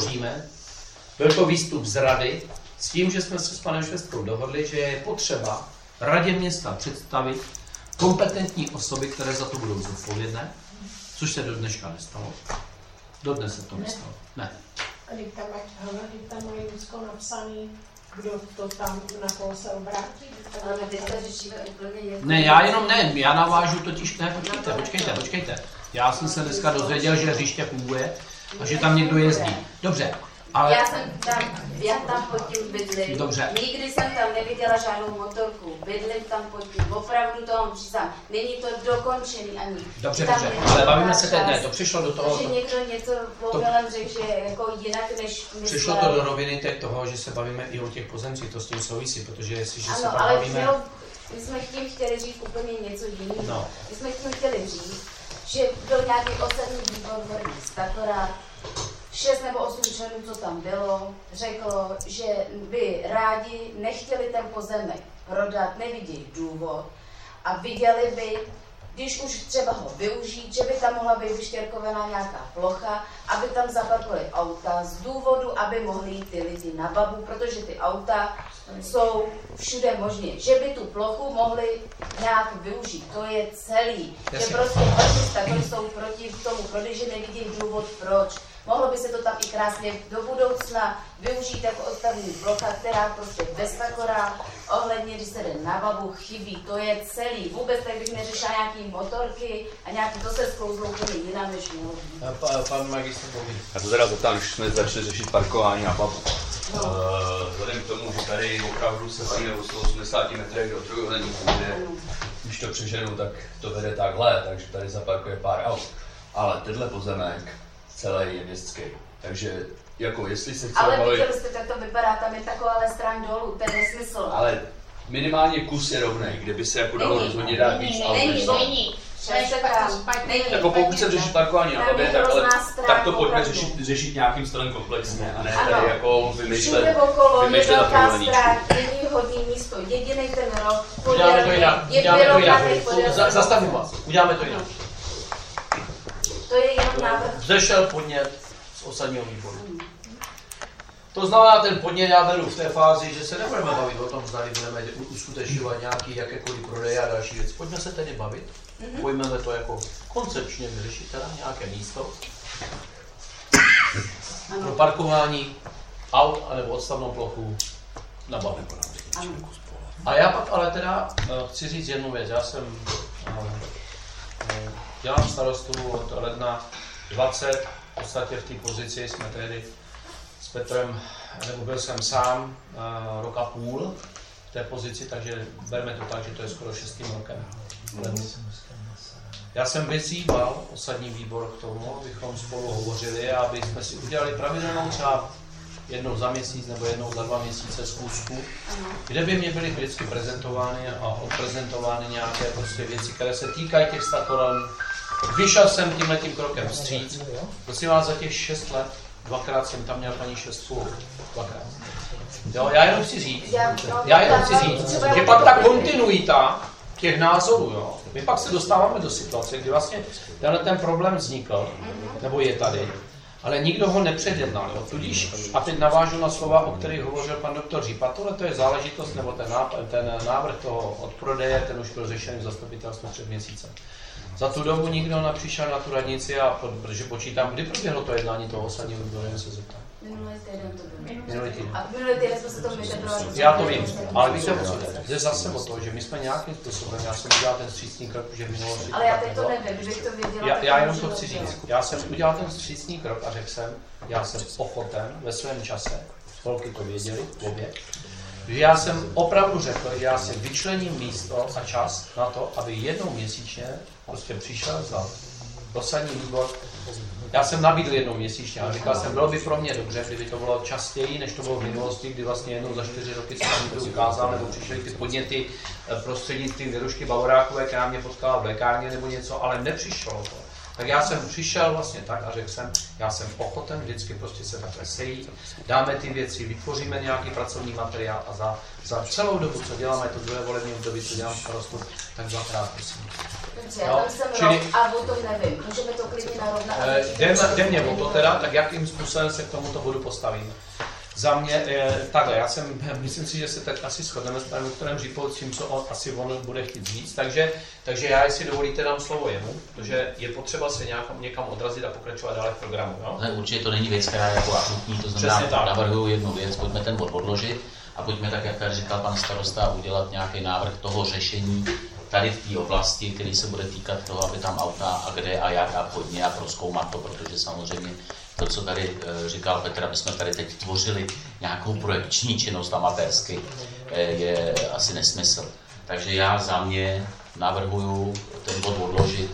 Byl to výstup z rady s tím, že jsme se s panem Švestkou dohodli, že je potřeba radě města představit kompetentní osoby, které za to budou zodpovědné, což se do dneška nestalo. Dodnes se to nestalo. Ne. A když tam mají úzko napsaný, kdo to tam, na koho se obrátí? Ale my teďka řešíme úplně jedno. Ne, já navážu totiž, počkejte. Já jsem se dneska dozvěděl, že hřiště funguje a že tam někdo jezdí. Dobře, ale... Já tam pod tím bydlím. Dobře. Nikdy jsem tam neviděla žádnou motorku. Bydlím tam pod tím. Opravdu to mám přísám. Není to dokončený ani. Dobře, ale bavíme se teď, ne, to přišlo do toho... Že někdo něco mobilem řekl, že jako jinak než myslel. Přišlo to do roviny teď toho, že se bavíme i o těch pozemcích, to s tím souvisí, protože jestliže se tam ale bavíme... my jsme tím chtěli říct úplně něco jiného. No. My jsme tím chtěli říct, že byl nějaký osadní výbor akorát 6 nebo 8 členů, co tam bylo, řeklo, že by rádi nechtěli ten pozemek prodat, nevidí důvod a viděli by, když už třeba ho využít, že by tam mohla být vyštěrkovaná nějaká plocha, aby tam zaparkovali auta z důvodu, aby mohli jít ty lidi na babu, protože ty auta jsou všude možně, že by tu plochu mohli nějak využít. To je celý. Jasně. Že prostě takové jsou proti tomu, protože nevidí důvod proč. Mohlo by se to tam i krásně do budoucna využít jako odstavní plocha, která prostě bez takora ohledně, když se jde na babu, chybí. To je celý. Vůbec tak bych neřešila nějaký motorky a nějaký, to se sklouzlo úplně jinam než mluví. Pan magistr Bobin. Já to teda zeptám, už jsme začali řešit parkování na babu. Vzhledem k tomu, že tady opravdu se bavíme o 180 metrech do trojúhelníku, kde když to přeženu, tak to vede takhle, takže tady zaparkuje pár aut. Ale tenhle pozemek celý je městský. Takže jako jestli se chce ale viděli jste, jak to vypadá, tam je taková stran dolů, to je nesmysl. Ale minimálně kus je rovnej, kde by se jako dalo rozhodně dát víc aut. Není. Jako pokud chcem řešit parkování na babě, tak to pojďme řešit nějakým stylem komplexně a ne tady jako vymýšlet na průhledníčku. Není hodný místo, jediný ten rok. Uděláme to jinak. Zastavím vás, uděláme to jinak. To je jenom návrh. Vzešel podnět z osadního výboru. To znamená, ten podnět já beru v té fázi, že se nebudeme bavit o tom, zda budeme uskutečňovat nějaký jakékoliv prodeje a další věci. Pojďme se tedy bavit. Pojmeme to jako koncepčně vyřešit teda nějaké místo pro parkování aut anebo odstavnou plochu na Babě. A já pak ale teda chci říct jednu věc. Já jsem dělám starostu od ledna 20, v podstatě v té pozici jsme tehdy s Petrem, nebo byl jsem sám rok a půl v té pozici, takže berme to tak, že to je skoro 6. rokem. Já jsem vyzýval osadní výbor k tomu, abychom spolu hovořili a aby jsme si udělali pravidelnou třeba jednou za měsíc nebo jednou za 2 měsíce schůzku, kde by mě byly vždycky prezentovány a odprezentovány nějaké prostě věci, které se týkají těch stakoran, Vyšel jsem tímhletím krokem vstříc. Prosím vás, za těch 6 let, 2krát jsem tam měl paní 6,5. 2krát. Jo, já jenom chci říct, že pak ta kontinuita těch názorů, jo. My pak se dostáváme do situace, kdy vlastně ten problém vznikl, nebo je tady, ale nikdo ho nepředjednal. Jo. Tudíž, a teď navážu na slova, o kterých hovořil pan doktor Řípa, tohle to je záležitost, nebo ten návrh toho odprodeje, ten už byl řešený v zastupitelstvu před měsícem. Za tu dobu nikdo nepřišel na tu radnici, protože počítám, kdy proběhlo to jednání toho osadního výboru, jen se zeptám. Minulý týden to bylo. Minulý týden. A minulý týden jsme se to my teprve... Já to vím, ale víte o co jde? Jde zase o to, že my jsme nějakým způsobem, já jsem udělal ten vstřícný krok, že v minulosti... Ale já teď to nevím, kdybych to věděla... Já jenom to chci říct. Já jsem udělal ten vstřícný krok a řekl jsem, já jsem ochoten ve svém čase, holky to věděli, obě, že já jsem opravdu řekl, že já si vyčlením místo a čas na to, aby jednou měsíčně prostě přišel za dosadní výbor. Já jsem nabídl jednou měsíčně, ale říkal jsem, bylo by pro mě dobře, kdyby to bylo častěji, než to bylo v minulosti, kdy vlastně jednou za 4 roky se tam to ukázal, nebo přišly ty podněty prostřednictvím Věrušky Bavorákové, která mě potkala v lékárně nebo něco, ale nepřišlo to. Tak já jsem přišel vlastně tak a řekl jsem, já jsem ochoten vždycky prostě se takhle sejít, dáme ty věci, vytvoříme nějaký pracovní materiál a za celou dobu, co děláme, to druhé volební období, co dělám starostu, tak 2krát prosím. Dobře, já tam jsem rok a o tom nevím, můžeme to klidně narovnat. Jde mě o to teda, tak jakým způsobem se k tomuto bodu postavím. Za mě, takhle, myslím si, že se teď asi shodneme s panem doktorem Řípou, s tím, co on bude chtít říct, takže já, jestli dovolíte, dám slovo jemu, protože je potřeba se někam odrazit a pokračovat dále v programu. Jo? Ne, určitě to není věc, která je jako akutní, to znamená, navrhuji jednu věc, pojďme ten bod odložit a pojďme tak, jak tady říkal pan starosta, udělat nějaký návrh toho řešení tady v té oblasti, který se bude týkat toho, aby tam auta a kde a jak a hodně a prozkoumat to, protože samozřejmě to, co tady říkal Petr, aby jsme tady teď tvořili nějakou projekční činnost amatérsky, je asi nesmysl. Takže já za mě navrhuju ten bod odložit.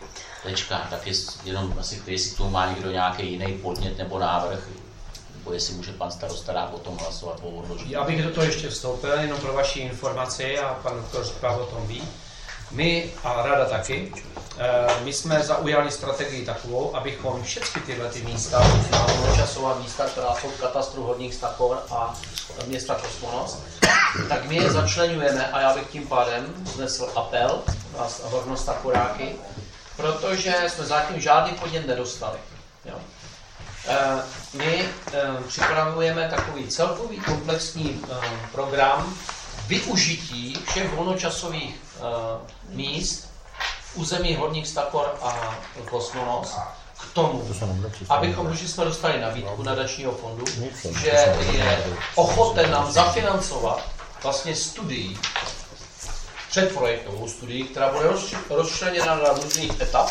Tečka, tak je jenom asi, jestli k tomu má někdo nějaký jiný podnět nebo návrh, nebo jestli může pan starosta dát o tom hlasovat po odložení. Já bych do toho ještě vstoupil, jenom pro vaši informaci, a pan doktor Řípa o tom ví. My a rada taky, my jsme zaujali strategii takovou, abychom všechny tyhle místa, časová místa, která jsou v katastru Horních Stakor a města Kosmonos, tak my je začleňujeme a já bych tím pádem vznesl apel na Hornostakoráky, protože jsme zatím žádný podnět nedostali. Jo. My připravujeme takový celkový komplexní program využití všech volnočasových míst v území Horních Stakor a Kosmonos k tomu, abychom, že jsme dostali nabídku nadačního fondu, že je ochoten nám zafinancovat vlastně studii, předprojektovou studii, která bude rozčleněna na různých etap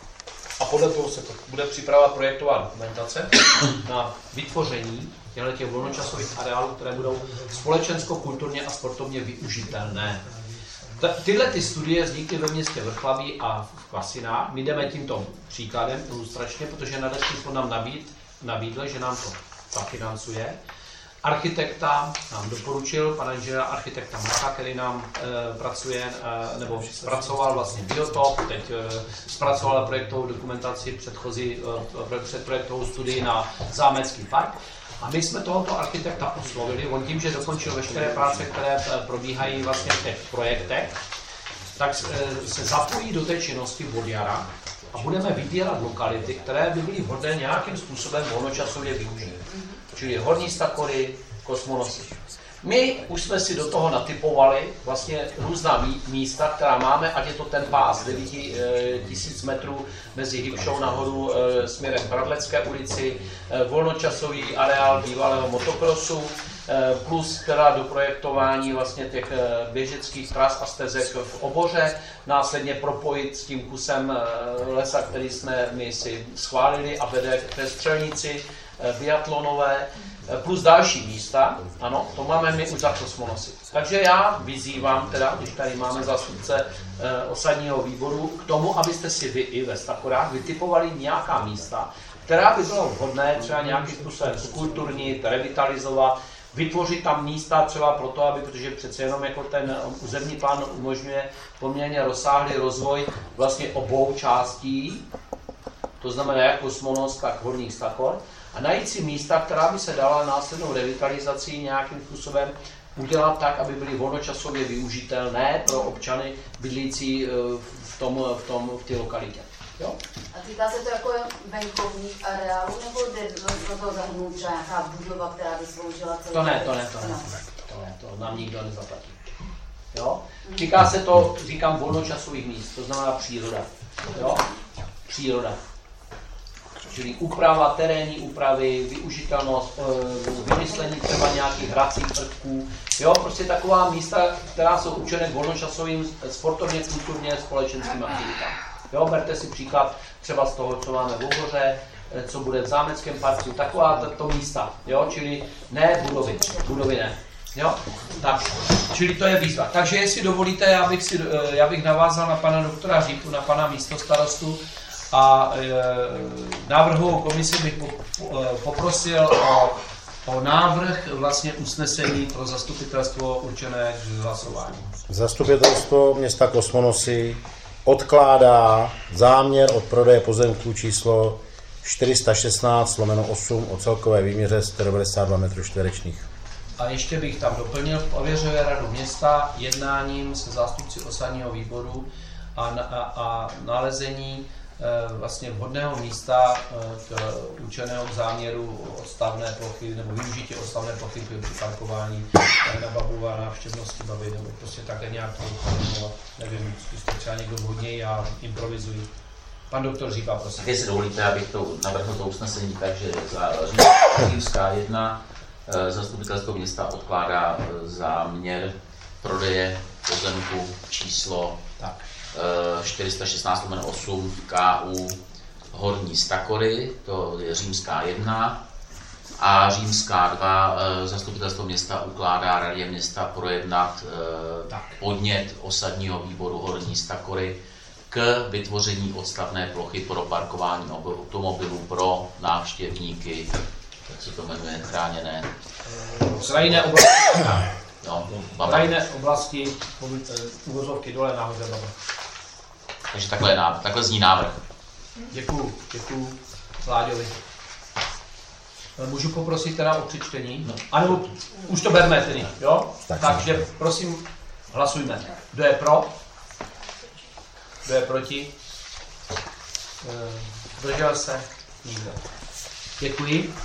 a podle toho se bude připravovat projektová dokumentace na vytvoření těch volnočasových areálů, které budou společensko-kulturně a sportovně využitelné. Tyhle ty studie vznikly ve městě Vrchlabí a v Kvasinách. My jdeme tímto příkladem ilustračně, protože nadační fond nám nabídl, že nám to zafinancuje. Architekta nám doporučil, pana inženýra architekta Maka, který nám pracuje, nebo zpracoval vlastně biotop, teď zpracoval projektovou dokumentaci předprojektovou studii na Zámecký park. A my jsme tohoto architekta oslovili, on tím, že dokončil veškeré práce, které probíhají vlastně v těch projektech, tak se zapojí do té činnosti od jara a budeme vybírat lokality, které by byly vhodné nějakým způsobem volnočasově využít. Čili Horní Stakory, Kosmonosy. My už jsme si do toho natypovali vlastně různá místa, která máme, ať je to ten pás 9000 metrů mezi Hybšou nahoru směrem k Hradlecké ulici, volnočasový areál bývalého motokrosu, plus teda do projektování vlastně těch běžeckých tras a stezek v Oboře, následně propojit s tím kusem lesa, který jsme my si schválili a vede k té střelnici biatlonové, plus další místa, ano, to máme my už za Kosmonosy. Takže já vyzývám teda, když tady máme zástupce osadního výboru, k tomu, abyste si vy i ve Stakorách vytipovali nějaká místa, která by bylo vhodné třeba nějakým způsobem zkulturnit, revitalizovat, vytvořit tam místa třeba proto, aby, protože přece jenom jako ten územní plán umožňuje poměrně rozsáhlý rozvoj vlastně obou částí, to znamená jak Kosmonos, tak Horní Stakor, a najít si místa, která by se dala následnou revitalizací nějakým způsobem udělat tak, aby byly volnočasově využitelné pro občany bydlící v té lokalitě. Jo? A týká se to jako venkovních areálů, nebo jde do toho zahrnout třeba nějaká budova, která by sloužila celou? To ne, to nám nikdo nezaplatí. Jo? Týká se to, říkám, volnočasových míst, to znamená příroda. Jo? Příroda. Čili úprava, terénní úpravy, využitelnost, vymyslení třeba nějakých hracích prvků. Jo, prostě taková místa, která jsou určené k volnočasovým sportovně, kulturně, společenským aktivitám. Jo, berte si příklad třeba z toho, co máme v Úhoře, co bude v Zámeckém parku, taková to místa, jo, čili ne budovy ne. Jo, tak, čili to je výzva. Takže jestli dovolíte, já bych navázal na pana doktora Říku, na pana místostarostu a návrhovou komisi bych poprosil o návrh vlastně usnesení pro zastupitelstvo určené k hlasování. Zastupitelstvo města Kosmonosy odkládá záměr od prodeje pozemků číslo 416/8 o celkové výměře 192 m². A ještě bych tam doplnil, pověřuje radu města jednáním se zástupci osadního výboru a nalezení vlastně vhodného místa k určeného záměru odstavné plochy nebo využití odstavné plochy k připarkování na babu a návštěvnosti baby, nebo prostě takhle nějak to, nevím, jestli třeba někdo vhodněji, já improvizuji. Pan doktor Řípa, prosím. Jestli dovolíte, abych to navrhl to usnesení, takže Římská 1 zastupitelstvo města odkládá záměr prodeje pozemku číslo 416/8 KU Horní Stakory, to je Římská 1, a Římská 2 zastupitelstvo města ukládá radě města projednat podnět osadního výboru Horní Stakory k vytvoření odstavné plochy pro parkování automobilů pro návštěvníky, jak se to jmenuje, chráněné krajinné oblasti. No, krajinné oblasti, uvozovky dole nahoře baba. Takže takhle zní návrh. Děkuju Láďovi. Můžu poprosit teda o přečtení? No. A nebo už to berme tedy, jo? Takže prosím, hlasujme. Kdo je pro? Kdo je proti? Zdržel se? Nikdo. Děkuji.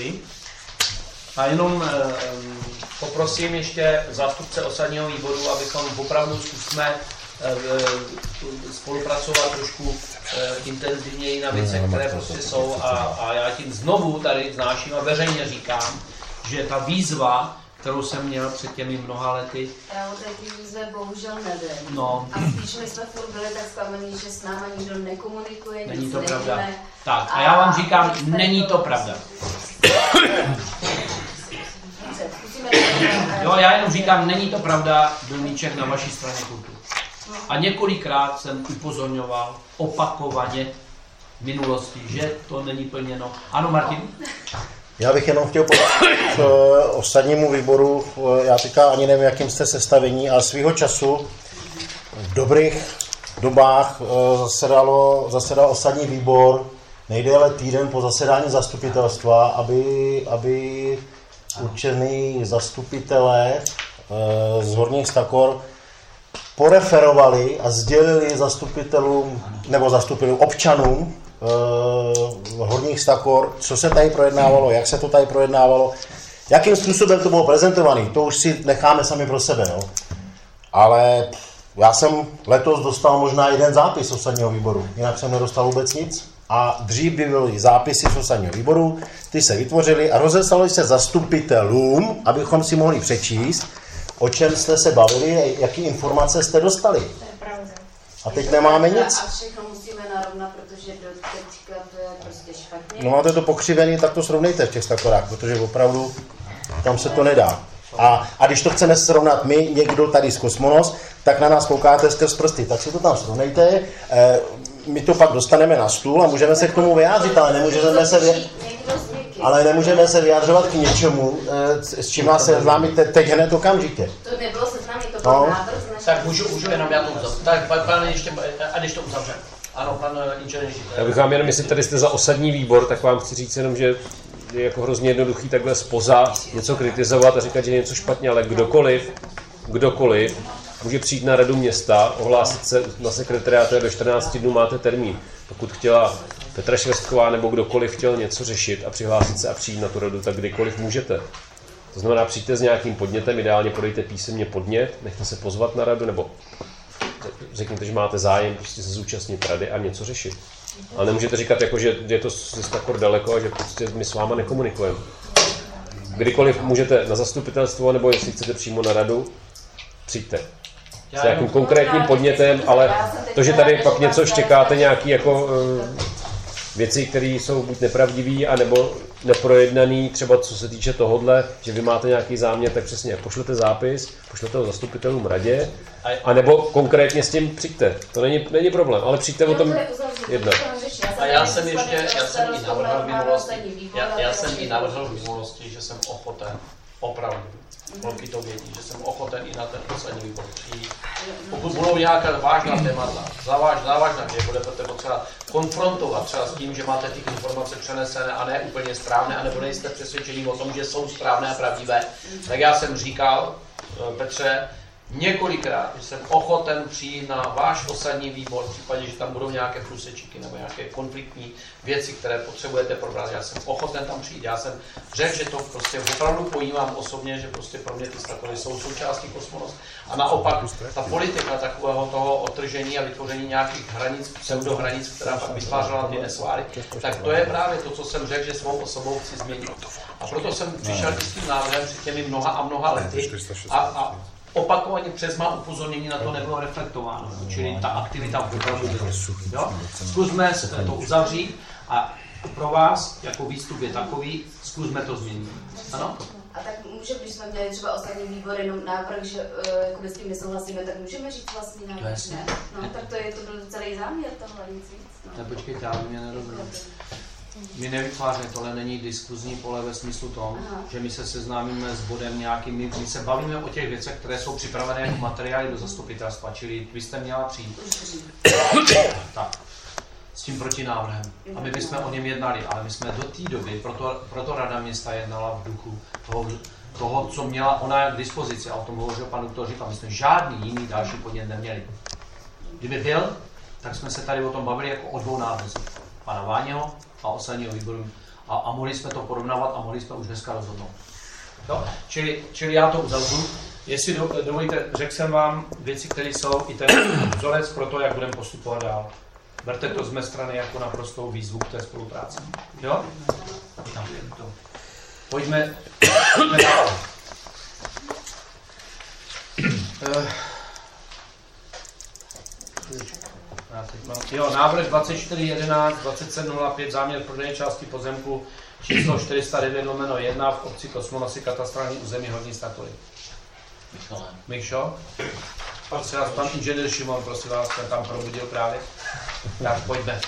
A jenom poprosím ještě zástupce osadního výboru, abychom opravdu zkusme spolupracovat trošku intenzivněji na věcech, které prostě jsou, a já tím znovu tady vznáším a veřejně říkám, že ta výzva, kterou jsem měl před těmi mnoha lety. Já o té výzve bohužel nevím. No. A spíš my jsme furt byli tak zklamaní, že s náma nikdo nekomunikuje, není nic to pravda. nevíme. Tak, a já vám říkám, není to pravda. Jo, já jenom říkám, není to pravda, byl míček na vaší straně kultu. A několikrát jsem upozorňoval opakovaně v minulosti, že to není plněno. Ano, Martin? Já bych jenom chtěl poděkovat osadnímu výboru, já teďka ani nevím, jakým jste sestavení, ale svýho času v dobrých dobách zasedal osadní výbor nejdéle týden po zasedání zastupitelstva, aby určený zastupitelé z Horních Stakor poreferovali a sdělili občanům Horních Stakor, co se tady projednávalo, jak se to tady projednávalo, jakým způsobem to bylo prezentované, to už si necháme sami pro sebe. Jo. Ale já jsem letos dostal možná jeden zápis osadního výboru, jinak jsem nedostal vůbec nic. A dřív by byly zápisy z osadního výboru, ty se vytvořily a rozeslali se zastupitelům, abychom si mohli přečíst, o čem jste se bavili, jaký informace jste dostali. To je pravda. A teď nemáme nic. A všechno musíme narovnat, protože do teďka to je prostě špatně. No máte to pokřivený, tak to srovnejte v těch Stakorách, protože opravdu tam se to nedá. A když to chceme srovnat my, někdo tady z Kosmonos, tak na nás koukáte skrz prsty, tak si to tam srovnejte. My to pak dostaneme na stůl a můžeme se k tomu vyjádřit, ale nemůžeme se někdo s někým. ale nemůžeme se vyjadřovat k něčemu, s čím nás seznámí teď hned okamžitě. To nebylo seznámí, to byl návrh z naší... Tak můžu jenom já to uzavřít. Tak pan ještě, a když to uzavřem. Ano, pan inženýr. Já bych vám jenom, jestli tady jste za osadní výbor, tak vám chci říct jenom, že je jako hrozně jednoduchý takhle spoza něco kritizovat a říkat, že je něco špatně, ale kdokoliv může přijít na radu města, ohlásit se na sekretariátu a do 14 dnů máte termín. Pokud chtěla Petra Švestková nebo kdokoliv chtěl něco řešit a přihlásit se a přijít na tu radu, tak kdykoliv můžete. To znamená, přijďte s nějakým podnětem, ideálně podejte písemně podnět, nechte se pozvat na radu, nebo řekněte, že máte zájem prostě se zúčastnit rady a něco řešit. Ale nemůžete říkat, jako, že je to takhle daleko a že prostě my s váma nekomunikujeme. Kdykoliv můžete na zastupitelstvo, nebo jestli chcete přímo na radu, přijďte. S nějakým konkrétním podnětem, ale to, že tady pak něco štěkáte, nějaké jako věci, které jsou buď nepravdivé, anebo neprojednaný, třeba co se týče tohodle, že vy máte nějaký záměr, tak přesně pošlete zápis, pošlete ho zastupitelům radě, anebo konkrétně s tím přijďte. To není problém, ale přijďte o tom jednat. A já jsem i navrhl v minulosti, že jsem ochoten, opravdu, holky to vědí, že jsem ochoten i na ten poslední výbor přijít. Pokud budou nějaká vážná témata, závažná, kde budete potřeba konfrontovat třeba s tím, že máte ty informace přenesené a ne úplně správné, anebo nejste přesvědčení o tom, že jsou správné a pravdivé, tak já jsem říkal, Petře, několikrát, že jsem ochoten přijít na váš osadní výbor, v případě, že tam budou nějaké průsečíky nebo nějaké konfliktní věci, které potřebujete probrat. Já jsem ochoten tam přijít. Já jsem řekl, že to prostě opravdu pojímám osobně, že prostě pro mě ty stavy jsou součástí Kosmonos. A naopak ta politika takového toho odtržení a vytvoření nějakých hranic, pseudohranic, která pak vytvářela ty nesváry, tak to je právě to, co jsem řekl, že svou osobou chci změnit. A proto jsem přišel s tím návrhem před těmi mnoha a mnoha lety a opakovaně přes má upozornění na to nebylo reflektováno, čili ta aktivita opravdu byla. Zkusme se to uzavřít a pro vás jako výstup je takový, zkusme to změnit. Ano? A tak může, když jsme měli třeba ostatní výbor jenom návrh, že jako s tím nesouhlasíme, tak můžeme říct vlastní návrh, ne? No, tak to byl celý záměr tohle, nic víc. No. Počkejte, já mě nerozumím. My nevytváříme, tohle není diskuzní pole ve smyslu tom, že my se seznámíme s bodem nějakým, my se bavíme o těch věcech, které jsou připravené jako materiály do zastupitelstva, čili vy jste měla přijít. Tak, s tím protinávrhem. A my bychom o něm jednali, ale my jsme do té doby, proto Rada města jednala v duchu toho, co měla ona k dispozici, a o tom hovořil pan doktor Řípa, my jsme žádný jiný další podnět neměli. Kdyby byl, tak jsme se tady o tom bavili jako o dvou návrzích. Pana Váňeho a osadního výboru. A mohli jsme to porovnávat a mohli jsme už dneska rozhodnout. Jo? Čili já to uzavřu. Jestli dovolíte, řekl jsem vám věci, které jsou i ten vzorec pro to, jak budeme postupovat dál. Berte to z mé strany jako naprostou výzvu k té spolupráci. Jo? Pojďme dál. Jo, návrh 2411, 2705, záměr prodeje části pozemku číslo 409/1 v obci Kosmonosy, katastrální území Horní Statory. Mišo? Prosím vás, pan inženýr Šimon, prosím vás, ten tam probudil právě. Tak, pojďme.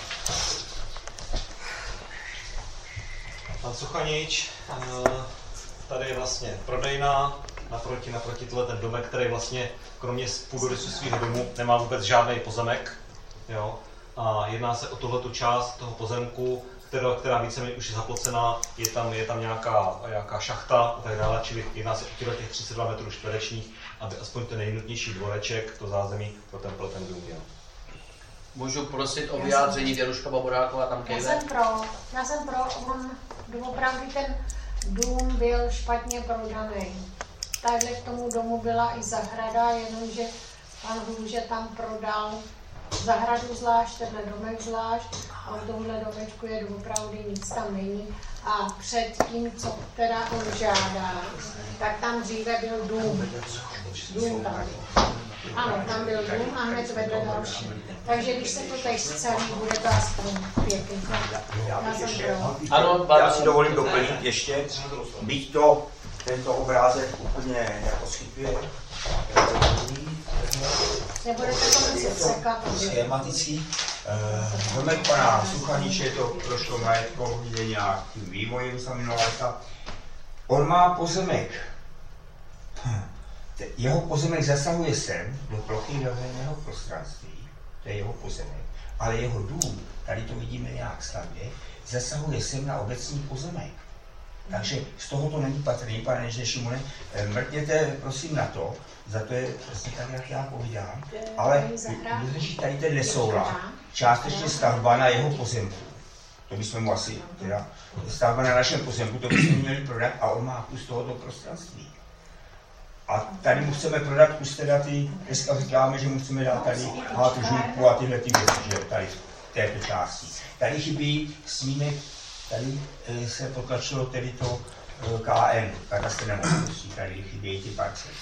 Pan Suchanič, tady je vlastně prodejna, naproti tohle ten domek, který vlastně kromě půdorysu svého domu nemá vůbec žádný pozemek. Jo? A jedná se o tuhletu část toho pozemku, která víceméně už je zaplocená, je tam nějaká šachta a tak dále, čili jedná se o těch 32 metrů čtverečních, aby aspoň ten nejnutnější dvoreček, to zázemí pro ten dům měl. Můžu prosit o vyjádření Věruška Baboráková tam kejve? Já jsem pro, opravdu ten dům byl špatně prodaný. Takhle k tomu domu byla i zahrada, jenomže pan Hůže tam prodal zahradu zvlášť, tenhle domek zvlášť, a v tomhle domečku je opravdu nic tam není. A před tím, co teda on žádá, tak tam dříve byl dům. Dům tam byl. Ano, tam byl dům a hned vedle další. Takže když se to teď zcelí, bude to aspoň pěkný. Já jsem pro. Ano, já si dovolím doplnit ještě, byť to tento obrázek úplně neposkytuje nebudete to muset sekat. Schematický, Domek pana Suchaniče, to prošlo majetkově nějakým vývojem za minulá léta. On má pozemek. Jeho pozemek zasahuje sem do plochy veřejného prostranství, to je jeho pozemek, ale jeho dům, tady to vidíme nějak stavbě, zasahuje sem na obecní pozemek. Takže z toho to není patrný, pane Šimone, mrkněte prosím na to, za to je přesně tak, jak já povídám, ale vyřešit tady ten nesoulad, částečně stavba na jeho pozemku. To bychom mu asi, teda stavba na našem pozemku, to bychom měli prodat a on má kus tohoto prostranství. A tady mu chceme prodat kus teda ty, dneska říkáme, že mu chceme dát tady tu žurku a tyhle ty věci, že tady v této části. Tady chybí snímek, tady se potlačilo tedy to KM, katastr nemovitostí, tady chybějí ty parcely.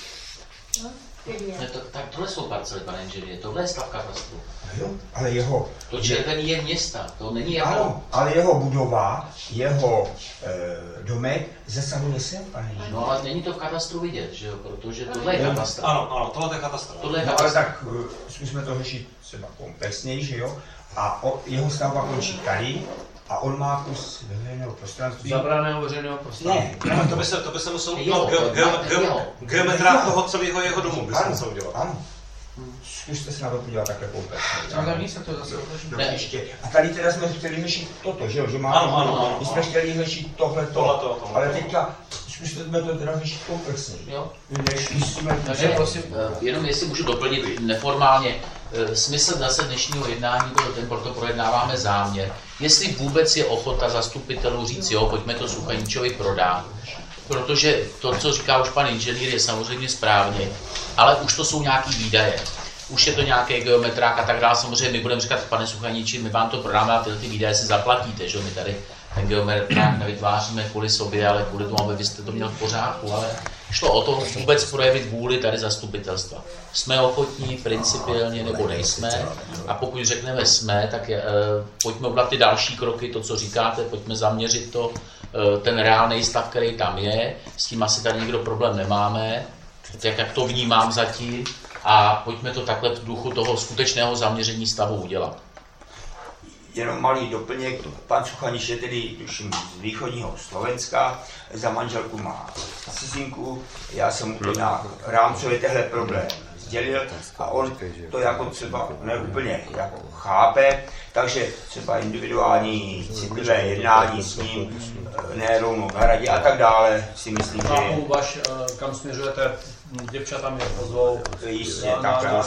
Tak tohle jsou parcely, pane inženýr, tohle je stav katastru. Jo, ale jeho... To červený je města, to není jako... Ano, ale jeho budova, jeho domek zasahuje sem, pane inženýr. No ale není to v katastru vidět, že jo, protože tohle je katastr. Ano, tohle je katastr. Tohle je katastr. Ale tak zkusme to řešit třeba komplexněji, že jo? A jeho stavba končí tady, a on má kus veřejného prostranství. Zabraného veřejného prostranství. Ne, to by se muselo geometra toho celého jeho domu by se muselo udělat. Ano. Zkuste se na to podívat takhle komplexně. Ale se to zase příště. A tady teda jsme chtěli řešit toto, že jo? Že máme, my jsme chtěli řešit tohleto. Ale teďka zkuste to teda řešit komplexně. Jo. Takže prosím, jenom jestli můžu doplnit neformálně, smysl zase dnešního jednání byl ten, proto projednáváme záměr. Jestli vůbec je ochota zastupitelů říct, jo, pojďme to Suchaničovi prodat, protože to, co říká už pan inženýr, je samozřejmě správně, ale už to jsou nějaký výdaje. Už je to nějaký geometrák a tak dále. Samozřejmě my budeme říkat, pane Suchaniči, my vám to prodáme a ty výdaje si zaplatíte, že my tady ten geometrák nevytváříme kvůli sobě, ale kvůli tomu, aby byste to měl v pořádku, ale šlo o to vůbec projevit vůli tady zastupitelstva. Jsme ochotní principiálně nebo nejsme a pokud řekneme jsme, tak pojďme udělat ty další kroky, to, co říkáte, pojďme zaměřit to, ten reálný stav, který tam je, s tím asi tady nikdo problém nemáme, jak to vnímám zatím, a pojďme to takhle v duchu toho skutečného zaměření stavu udělat. Jenom malý doplněk, pan Suchanič je tedy, tuším, z východního Slovenska, za manželku má cizinku, já jsem mu to na rámcově tehle problém sdělil a on to jako třeba neúplně jako chápe, takže třeba individuální citlivé jednání s ním, ne rovnou na radě a tak dále, si myslím, že... kam směřujete, děvčata mě pozvou. Jistě, takhle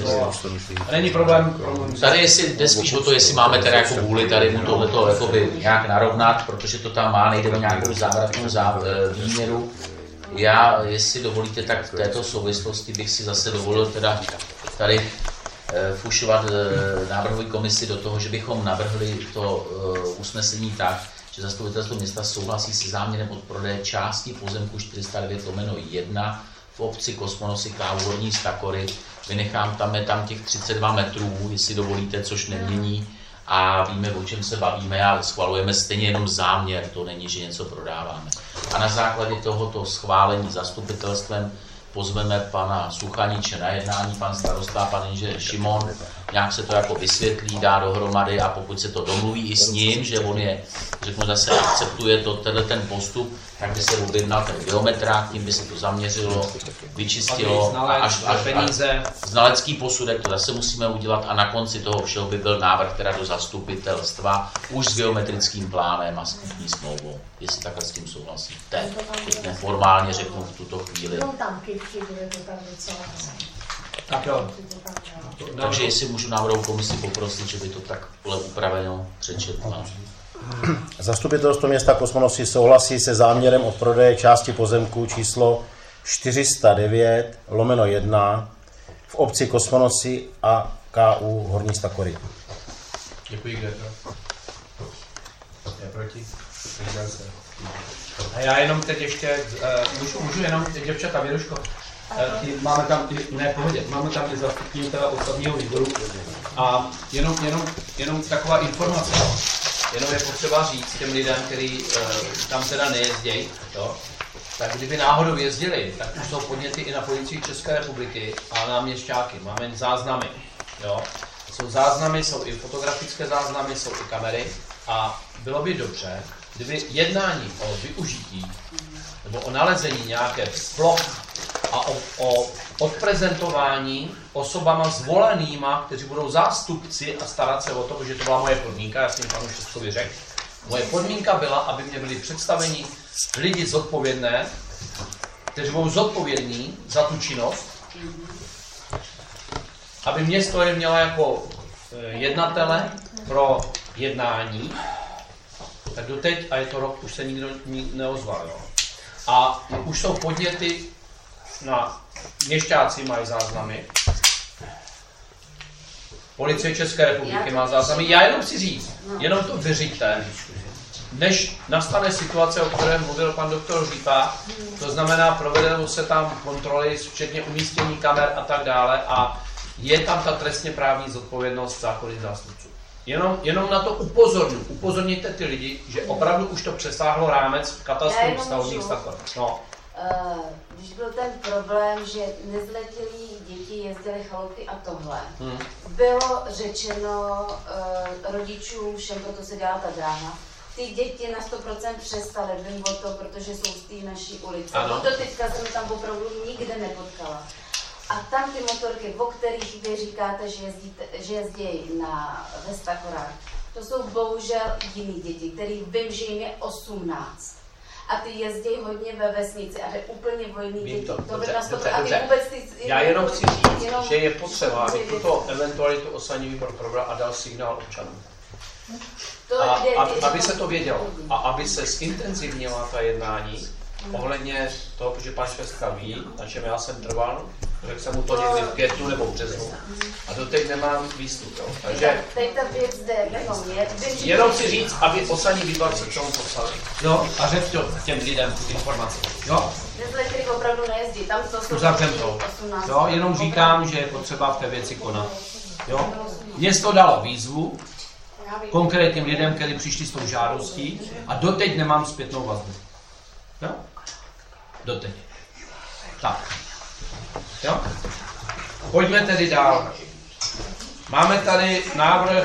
není problém. Tady jde spíš o to, jestli máme tady jako vůli tady mu tohleto jakoby nějak narovnat, protože to tam má, nejde o nějakou závratnou výměru. Já, jestli dovolíte, tak v této souvislosti bych si zase dovolil teda tady fušovat návrhový komisi do toho, že bychom navrhli to usnesení tak, že zastupitelstvo města souhlasí se záměrem odprodeje části pozemku 409/1 v obci Kosmonosy Kávu Horní Stakory. Vynechám tam těch 32 metrů, jestli dovolíte, což nemění, a víme, o čem se bavíme a schvalujeme stejně jenom záměr, to není, že něco prodáváme. A na základě tohoto schválení zastupitelstvem pozveme pana Suchaniče na jednání, pan starosta, pan inženýr Šimon, nějak se to jako vysvětlí, dá dohromady a pokud se to domluví i s ním, že on je, řeknu zase, akceptuje ten postup, tak by se objednal ten geometrák, tím by se to zaměřilo, vyčistilo a až znalecký posudek to zase musíme udělat a na konci toho všeho by byl návrh teda do zastupitelstva už s geometrickým plánem a s kupní smlouvou, jestli takhle s tím souhlasíte. Neformálně řeknu v tuto chvíli. Tak jo. Takže jestli můžu návrhovou komisi poprosit, že by to tak bylo upraveno přečetla. Zastupitelstvo města Kosmonosy souhlasí se záměrem o prodeje části pozemku číslo 409/1 v obci Kosmonosy a KU Horní Stakory. Děkuji, kde to? Je proti? A já jenom teď ještě, můžu jenom děvčata, Věruško, máme tam i zastupnitele ostatního výboru a jenom taková informace, jenom je potřeba říct těm lidem, kteří tam teda nejezdějí, tak kdyby náhodou jezdili, tak už jsou podněty i na policii České republiky a na měšťáky, máme záznamy, Jsou záznamy, jsou i fotografické záznamy, jsou i kamery a bylo by dobře, kdyby jednání o využití nebo o nalezení nějaké plochy a o odprezentování osobama zvolenýma, kteří budou zástupci a starat se o to, protože to byla moje podmínka, já jsem panu Šestkovi řekl. Moje podmínka byla, aby mě byli představeni lidi zodpovědné, kteří budou zodpovědní za tu činnost, aby město je měla jako jednatele pro jednání, tak doteď, a je to rok, už se nikdo neozval. Jo. A už jsou podněty na měšťáci mají záznamy, Policie České republiky má záznamy. Já jenom chci říct, jenom to vyřiďte, než nastane situace, o které mluvil pan doktor Řípa, to znamená, provedou se tam kontroly, včetně umístění kamer a tak dále a je tam ta trestně právní zodpovědnost zákonných zástupců. Jenom na to upozorněte ty lidi, že opravdu už to přesáhlo rámec katastru stavebních staveb. No. Když byl ten problém, že nezletilí děti jezdily chalupy a tohle, bylo řečeno rodičům, všem, proto se dělá ta dráha, ty děti na 100% přestaly, vím o to, protože jsou z té naší ulice. Do teďka jsem tam opravdu nikde nepotkala. A tam ty motorky, o kterých vy říkáte, že jezdí na Vestakorách, to jsou bohužel jiný děti, který vím, že jim je 18. A ty jezdí hodně ve vesnici a jde úplně o jiný děti. Dobře. Já jenom chci říct, že je potřeba, aby tuto eventualitu osadní výbor probral a dal signál občanům. Aby se to vědělo a aby se zintenzivnila ta jednání ohledně toho, protože pan Švestka ví, na čem já jsem trval, řekl jsem mu to někdy v květnu nebo v březnu a doteď nemám výstup. Jo. Takže jenom chci říct, aby osadní výbor se k tomu poslali. Jo, a řekl to těm lidem tu informaci. Jo. Opravdu nejezdí, tam to uzavřem to. Jo, jenom říkám, že je potřeba v té věci konat. Jo. Město dalo výzvu konkrétním lidem, kteří přišli s tou žádostí a doteď nemám zpětnou vazbu. Jo? Doteď. Tak. Jo? Pojďme tedy dál. Máme tady návrh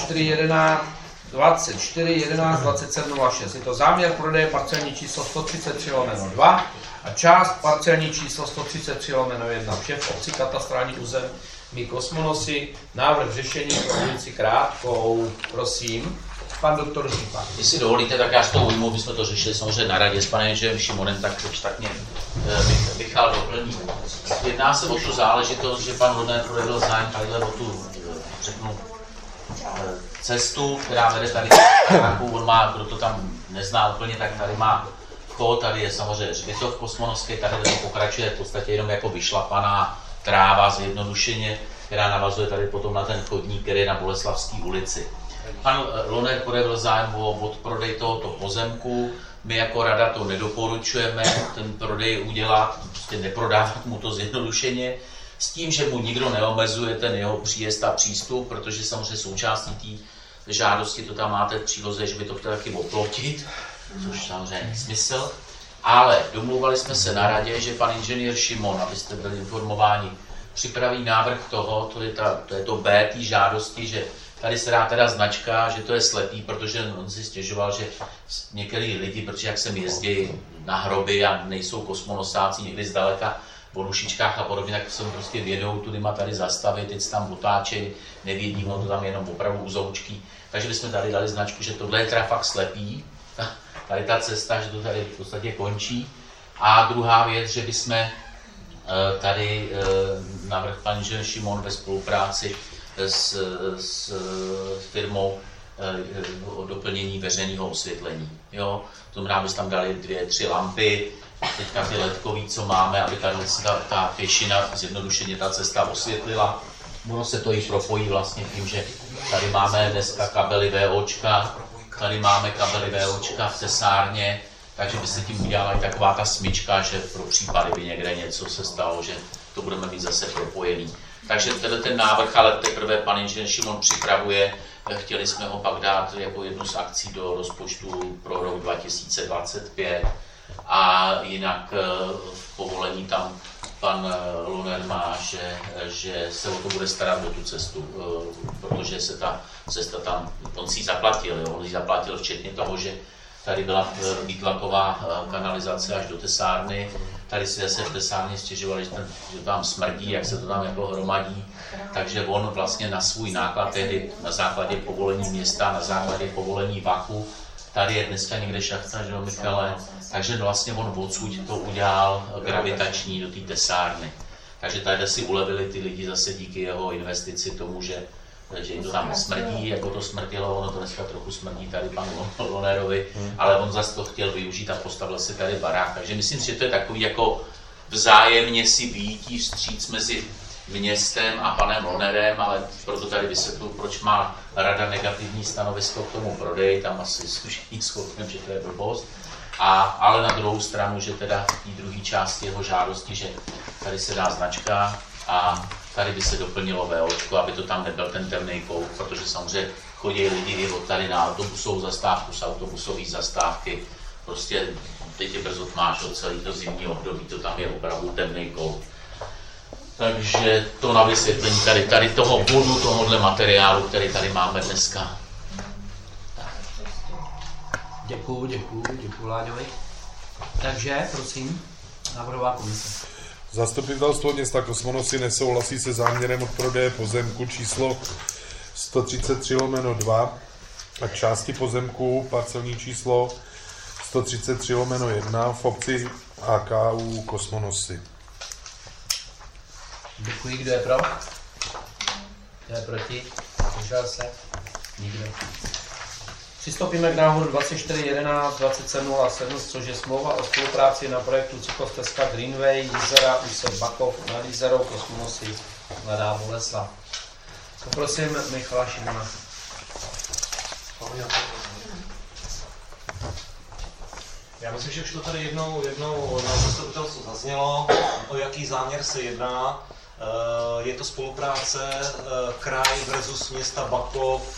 24.11.27.06. Je to záměr prodeje parcelní číslo 133/2 a část parcelní číslo 133/1. Vše v obci katastrální území Kosmonosy. Návrh řešení pro ulici Krátkou. Prosím. Pan doktor Řípa. Jestli dovolíte, tak já s tou ujmu, my jsme to řešili samozřejmě na radě s panem inženýrem Šimonem, tak mě Michal doplní. Jedná se o tu záležitost, že pan Rodner projevil zájem tadyhle o tu, řeknu, cestu, která vede tady on má, kdo to tam nezná úplně, tak tady má vchod, tady je samozřejmě hřbitov Kosmonovský, tady to pokračuje v podstatě jenom jako vyšlapaná tráva zjednodušeně, která navazuje tady potom na ten chodník, který je na Boleslavské ulici. Pan Loner projevil zájem o odprodej tohoto pozemku. My jako rada to nedoporučujeme, ten prodej udělat, prostě neprodávat mu to zjednodušeně, s tím, že mu nikdo neomezuje ten jeho příjezd a přístup, protože samozřejmě součástí té žádosti, to tam máte v příloze, že by to chtěl taky oplotit, což samozřejmě nesmysl. Ale domluvali jsme se na radě, že pan inženýr Šimon, abyste byli informováni, připraví návrh toho, to je to B té žádosti, že tady se dá teda značka, že to je slepý, protože on si stěžoval, že některý lidi, protože jak sem jezdí na hroby a nejsou kosmonosáci někdy zdaleka po Lušičkách a podobně, tak se prostě vědou, tudy má tady zastavit, teď se tam otáčejí, nevědí, no to tam jenom opravdu uzoučky. Takže bychom tady dali značku, že tohle je teda fakt slepý, tady ta cesta, že to tady v podstatě končí. A druhá věc, že bychom tady navrhl pan inženýr Šimon ve spolupráci s firmou o doplnění veřejného osvětlení. Jo? To znamená, bychom tam dali 2-3 lampy, teďka ty ledkový, co máme, aby tady ta pěšina, zjednodušeně ta cesta osvětlila. Ono se to i propojí vlastně tím, že tady máme dneska kabely VOčka, tady máme kabely VOčka v tesárně, takže by se tím udělala i taková ta smyčka, že pro případy by někde něco se stalo, že to budeme mít zase propojený. Takže ten návrh, ale teprve pan inženýr Šimon připravuje, chtěli jsme ho pak dát jako jednu z akcí do rozpočtu pro rok 2025 a jinak v povolení tam pan Luner má, že se o to bude starat o tu cestu, protože se ta cesta tam, on si ji zaplatil, jo? On ji zaplatil včetně toho, že tady byla výtlaková kanalizace až do tesárny, tady si zase v tesárně stěžovali, že tam smrdí, jak se to tam jako hromadí, takže on vlastně na svůj náklad tehdy na základě povolení města, na základě povolení VAKu, tady je dneska někde šachta, že jo, Michale, takže vlastně on odsud to udělal gravitační do té tesárny. Takže tady si ulevili ty lidi zase díky jeho investici tomu, že jim to tam smrdí, jako to smrdilo, ono to dneska trochu smrdí tady panu Lonerovi, ale on zase to chtěl využít a postavil si tady barák. Takže myslím si, že to je takový jako vzájemně si vyjítí vstříc mezi městem a panem Lonerem, ale proto tady vysvětluji, proč má rada negativní stanovisko k tomu prodeji, tam asi slušení schodkem, že to je blbost. Ale na druhou stranu, že teda v té druhé části jeho žádosti, že tady se dá značka a tady by se doplnilo VOčko, aby to tam nebyl ten temný kout, protože samozřejmě chodí lidi i od tady na autobusovou zastávku z autobusové zastávky. Prostě teď je brzo tmáš od celý to zimní období, to tam je opravdu temný kout. Takže to na vysvětlení tady toho bodu, tohohle materiálu, který tady máme dneska. Děkuju Láďovi. Takže, prosím, návrhová komise. Zastupitelstvo města Kosmonosy nesouhlasí se záměrem odprodeje pozemku číslo 133/2 a části pozemku parcelní číslo 133/1 v obci AKU Kosmonosy. Děkuji, kdo je pro? Kdo je proti? Zdržel se? Nikdo. Přistoupíme k návrhu 2411-2707, což je smlouva o spolupráci na projektu cyklostezka Greenway, Jizera, úsek Bakov nad Jizerou, Kosmonosy, Mladá Boleslav. Poprosím Michala Šimona. Já myslím, že už to tady jednou na zastupitelstvu zaznělo, o jaký záměr se jedná. Je to spolupráce kraj versus města Bakov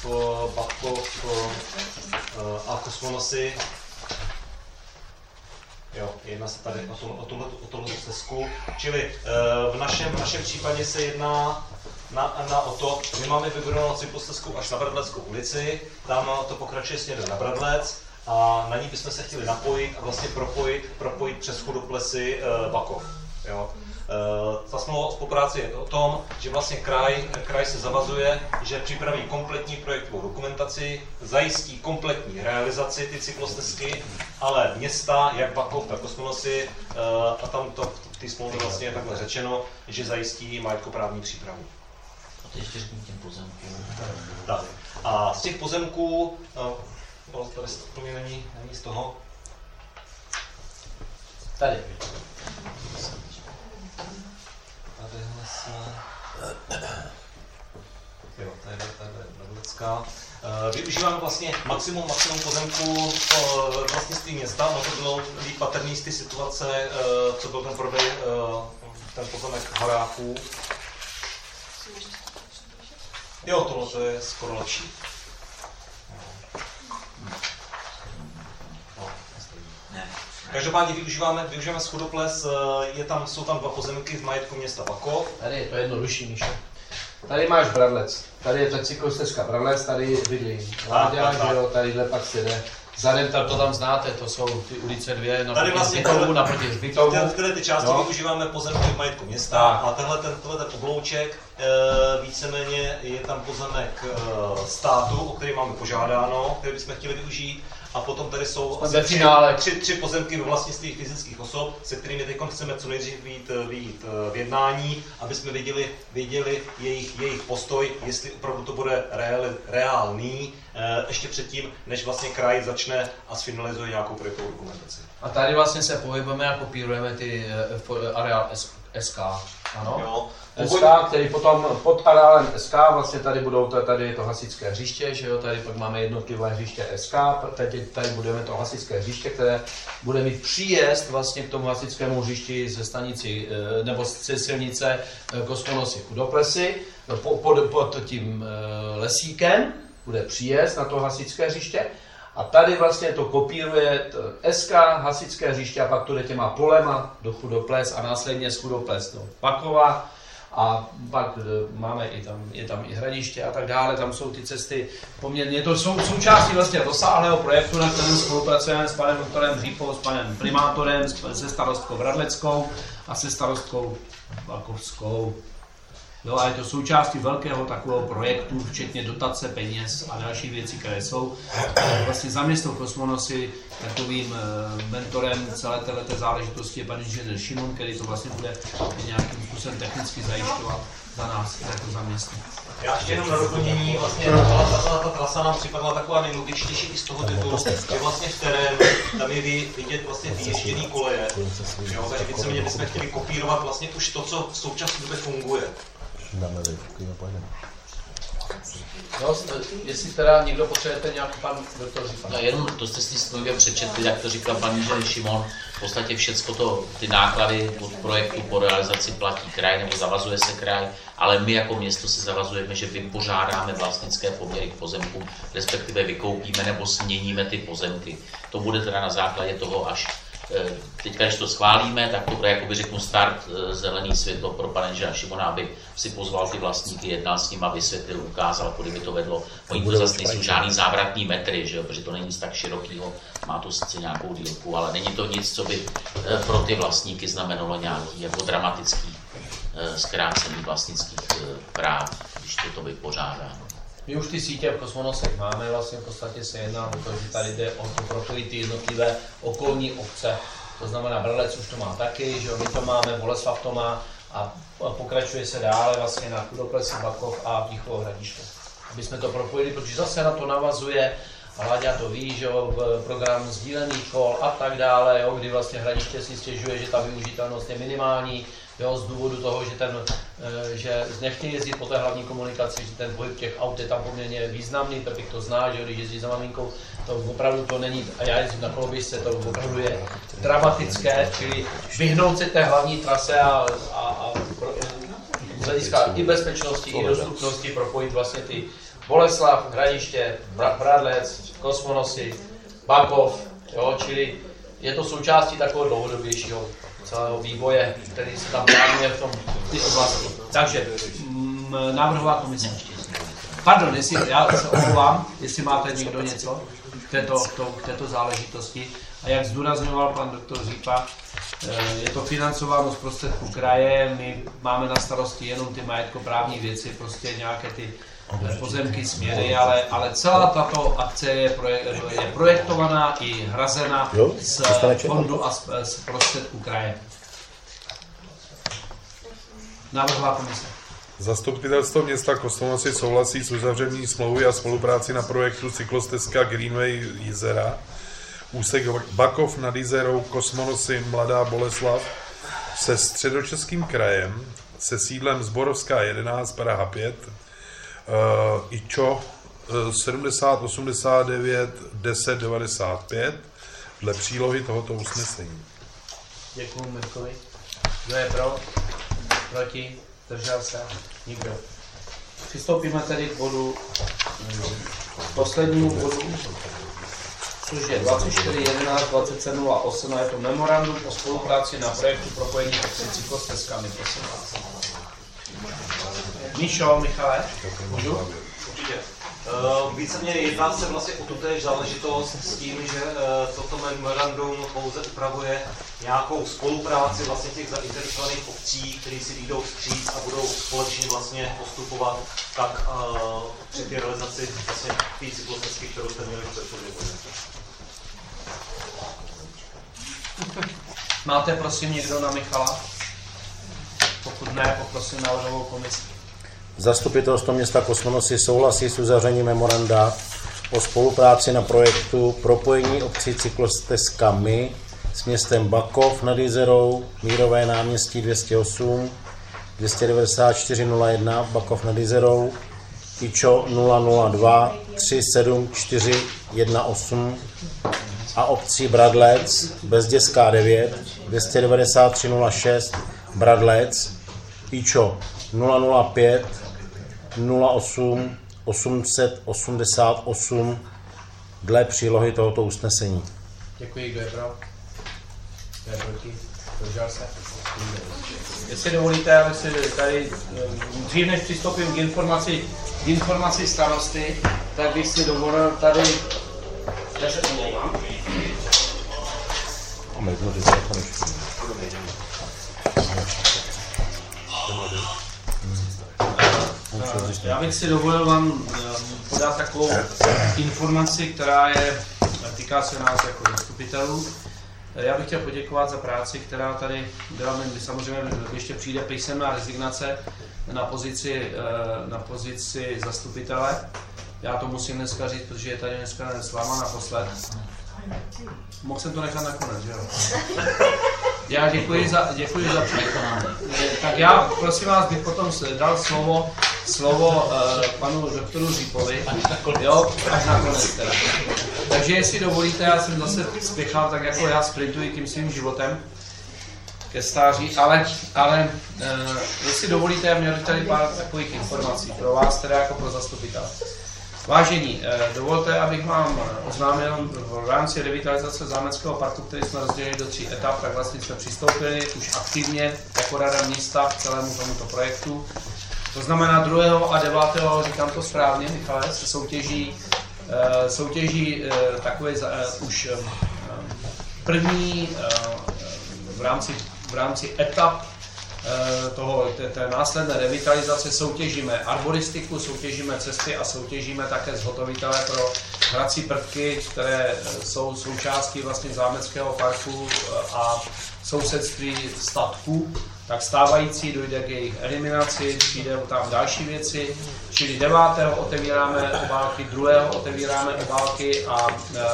a Kosmonosy. Jo, jedná se tady o tuhle stezku. Čili v našem případě se jedná o to, my máme vybudovanou cyklostezku až na Bradleckou ulici, tam to pokračuje směrem na Bradlec a na ní bychom se chtěli napojit a vlastně propojit přes Chodoplesy Bakov. Jo. Ta smlouva o spolupráci je o tom, že vlastně kraj se zavazuje, že připraví kompletní projektovou dokumentaci, zajistí kompletní realizaci ty cyklostezky, ale města, jak Bakov, tak Kosmonosy, a tam to v té smlouvě vlastně je takhle řečeno, že zajistí majetkoprávní přípravu. A teď ještě řekni těm pozemkům. Tak. A z těch pozemků, tady to mě není z toho. Tady. Tadyhle jsme... Jo, tady je Bradlecká. Využíváme vlastně maximum pozemků vlastnictví města, no to bylo líp patrný z té situace, co byl ten prodej, ten pozemek Horáků. Jo, tohle to je skoro lepší. Každopádně využíváme Schodoples, jsou tam dva pozemky v majetku města Bakov. Tady je to jednodušší, Míšo. Tady máš Bradlec, tady je ta cyklostezka Bradlec, tady bydlí Láďa, že jo, tadyhle pak se jde. Zadem to tam znáte, to jsou ty ulice dvě, naproti vlastně Hřbitovu, naproti Hřbitovu. Tyhle ty části využíváme pozemky v majetku města a tenhle ten oblouček, víceméně je tam pozemek státu, o který máme požádáno, který bychom chtěli využít. A potom tady jsou tři pozemky ve vlastnictví fyzických osob, se kterými teď chceme co nejdřív vyjít v jednání, aby jsme věděli jejich postoj, jestli opravdu to bude reálný, ještě předtím, než vlastně kraj začne a sfinalizuje nějakou projektovou dokumentaci. A tady vlastně se pohybujeme a kopírujeme ty areál SK, ano? Jo. SK, který potom pod areálem SK, vlastně tady je to hasičské hřiště, že jo, tady pak máme jednotlivé hřiště SK, tady budeme to hasičské hřiště, které bude mít příjezd vlastně k tomu hasičskému hřišti ze stanici, nebo ze silnice Kosmonosy Chodoplesy, pod tím lesíkem, bude příjezd na to hasičské hřiště A tady vlastně to kopíruje SK, hasičské hřiště a pak to jde těma polema do Chudoples a následně z Chudoples do Pakova. A pak máme je tam i Hradiště a tak dále, tam jsou ty cesty poměrně, to jsou součástí vlastně rozsáhlého projektu, na kterém spolupracujeme s panem doktorem Hřípou, s panem primátorem, se starostkou Radleckou a se starostkou Bakovskou. Jo, a je to součástí velkého takového projektu, včetně dotace peněz a další věci, které jsou. Vlastně za město Kosmonosy takovým mentorem celé této záležitosti je pan inženýr Šimon, který to vlastně bude nějakým způsobem technicky zajišťovat za nás, jako za město. Já ještě jenom na doplnění, vlastně ta trasa nám připadla taková nejlogičtější i z toho titulu, že vlastně v terénu tam je vidět vlastně vyježděný koleje. Jo, takže víceméně bychom chtěli kopírovat vlastně už to, co v současné době funguje. No, jestli teda někdo potřebujete nějaký pan doktor Řípa. No, jenom to jste si smluvě přečetli, jak to říkal pan inženýr Šimon, v podstatě všecko to, ty náklady od projektu po realizaci platí kraj nebo zavazuje se kraj, ale my jako město se zavazujeme, že vypořádáme vlastnické poměry k pozemkům, respektive vykoupíme nebo směníme ty pozemky. To bude teda na základě toho, až teďka, když to schválíme, tak to bude, jakoby řeknu, start zelený světlo pro pana inženýra Šimona, aby si pozval ty vlastníky, jednal s ním a vysvětlil, ukázal, kudy by to vedlo. Oni to zase nejsou žádný závratný metry, že jo, protože to není nic tak širokého, má to sice nějakou dílku, ale není to nic, co by pro ty vlastníky znamenalo nějaký jako dramatický zkrácení vlastnických práv, když to vypořádá. My už ty sítě v Kosmonosech máme, vlastně v podstatě se jedná o to, že tady jde o to propojit ty jednotlivé okolní obce. To znamená, Brlec už to má taky, že my to máme, Boleslav to má a pokračuje se dále vlastně na Chudoples, Bakov a Mnichovo Hradiště. Aby jsme to propojili, protože zase na to navazuje, a Láďa to ví, že jo, v program sdílených škol a tak dále, jo, kdy vlastně Hradiště si stěžuje, že ta využitelnost je minimální, jo, z důvodu toho, že nechtějí jezdit po té hlavní komunikaci, že ten pohyb těch aut je tam poměrně významný, Pepik to zná, že když jezdí za maminkou, to opravdu to není, a já jezdím na koloběžce, to opravdu je dramatické, čili vyhnout se té hlavní trase a z hlediska i bezpečnosti, i dostupnosti propojit vlastně ty Boleslav, Hradiště, Bradlec, Kosmonosy, Bakov, jo, čili je to součástí takového dlouhodobějšího celého vývoje, který se tam plánuje v tom ty oblasti. Takže návrhová komise. Pardon, já se omlouvám, jestli máte někdo něco k této záležitosti. A jak zdůrazňoval pan doktor Řípa, je to financováno z prostředků kraje, my máme na starosti jenom ty majetkoprávní věci, prostě nějaké ty pozemky, směry, ale celá tato akce je projektovaná i hrazena z fondu a z prostředků kraje. Návrhová komise. Zastupitelstvo města Kosmonosy souhlasí s uzavřením smlouvy a spolupráci na projektu cyklostezka Greenway Jizera, úsek Bakov nad Jizerou, Kosmonosy, Mladá Boleslav se Středočeským krajem, se sídlem Zborovská 11, Praha 5, IČO 7089 1095 dle přílohy tohoto usnesení. Děkuji Mirkovi. Kdo je pro? Proti? Držel se? Nikdo. Přistoupíme tedy k bodu, poslednímu bodu, což je 24.11.27.08 a je to memorandum o spolupráci na projektu propojení s cyklostezkami. Prosím vás. Míšo, Michale, můžu? Určitě. Víceméně jedná se vlastně o tutéž záležitost s tím, že toto memorandum pouze upravuje nějakou spolupráci vlastně těch zainteresovaných obcí, které si vyjdou vstříc a budou společně vlastně postupovat tak při té realizaci vlastně té cyklostezky, kterou jste měli v předchozím. Máte prosím někdo na Michala? Pokud ne, poprosím návrhovou komisi. Zastupitelstvo města Kosmonosy souhlasí s uzavřením memoranda o spolupráci na projektu propojení obcí cyklostezkami s městem Bakov nad Jizerou, Mírové náměstí 208, 29401 Bakov nad Jizerou, IČO 002 37418 a obcí Bradlec, Bezděská 9, 29306 Bradlec, IČO 005 08 888 dle přílohy tohoto usnesení. Děkuji, kdo je pro? Kdo je proti? Zdržel se? Jestli dovolíte, aby si tady, dřív než přistoupím k informaci starosty, tak bych si dovolil tady, já se omlouvám. Já bych si dovolil vám podat takovou informaci, která týká se nás jako zastupitelů. Já bych chtěl poděkovat za práci, která tady byla. Samozřejmě ještě přijde písemná rezignace na pozici zastupitele. Já to musím dneska říct, protože je tady dneska s váma naposled. Mohl jsem to nechat nakonec, že jo? Já děkuji za překonání. Tak já, prosím vás, bych potom dal slovo panu doktoru Řípovi, jo, až nakonec teda. Takže jestli dovolíte, já jsem zase spěchal, tak jako já sprintuji tím svým životem ke stáří, ale jestli dovolíte, já měl tady pár takových informací pro vás, teda jako pro zastupitele. Vážení, dovolte, abych vám oznámil v rámci revitalizace Zámeckého parku, který jsme rozdělili do 3 etap, tak vlastně jsme přistoupili už aktivně jako rada města k celému tomuto projektu. To znamená 2. a 9. říkám to správně, Michale, se soutěží takové už první v rámci etap té následné revitalizace soutěžíme arboristiku, soutěžíme cesty a soutěžíme také zhotovitele pro hrací prvky, které jsou součástí vlastně Zámeckého parku a sousedství statků. Tak stávající dojde k jejich eliminaci, přijde tam další věci, čili 9. otevíráme obálky, 2. otevíráme obálky a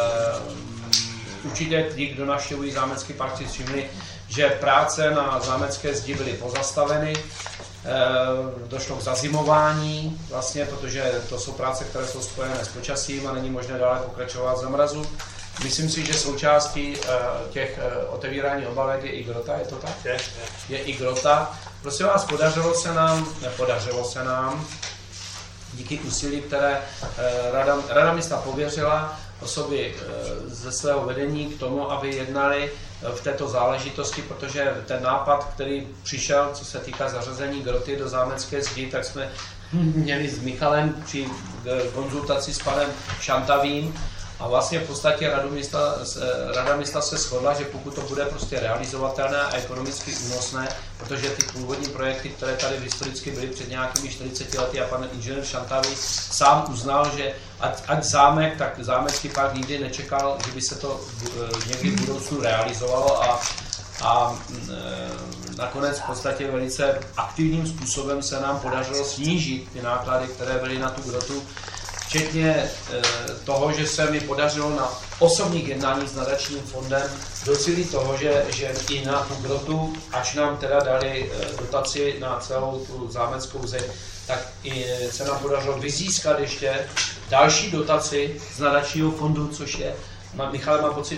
určitě ti, kdo navštěvují Zámecký park, si všimli, že práce na zámecké zdi byly pozastaveny, došlo k zazimování, vlastně, protože to jsou práce, které jsou spojené s počasím a není možné dále pokračovat za mrazu. Myslím si, že součástí těch otevírání obálek je i grota, je to tak? Je i grota. Prosím vás, nepodařilo se nám díky úsilí, které Rada města pověřila osoby ze svého vedení k tomu, aby jednali v této záležitosti, protože ten nápad, který přišel, co se týká zařazení groty do zámecké zdi, tak jsme měli s Michalem při konzultaci s panem Šantavým a vlastně v podstatě Rada města se shodla, že pokud to bude prostě realizovatelné a ekonomicky únosné, protože ty původní projekty, které tady historicky byly před nějakými 40 lety a pan inženýr Šantavý sám uznal, že ať zámek, tak zámecký park nikdy nečekal, že by se to někdy v budoucnu realizovalo a nakonec v podstatě velice aktivním způsobem se nám podařilo snížit ty náklady, které byly na tu grotu, včetně toho, že se mi podařilo na osobních jednání s nadačním fondem docílit toho, že i na tu grotu, až nám teda dali dotaci na celou tu zámeckou zeď, tak i se nám podařilo vyzískat ještě další dotaci z nadačního fondu, což je, Michal má pocit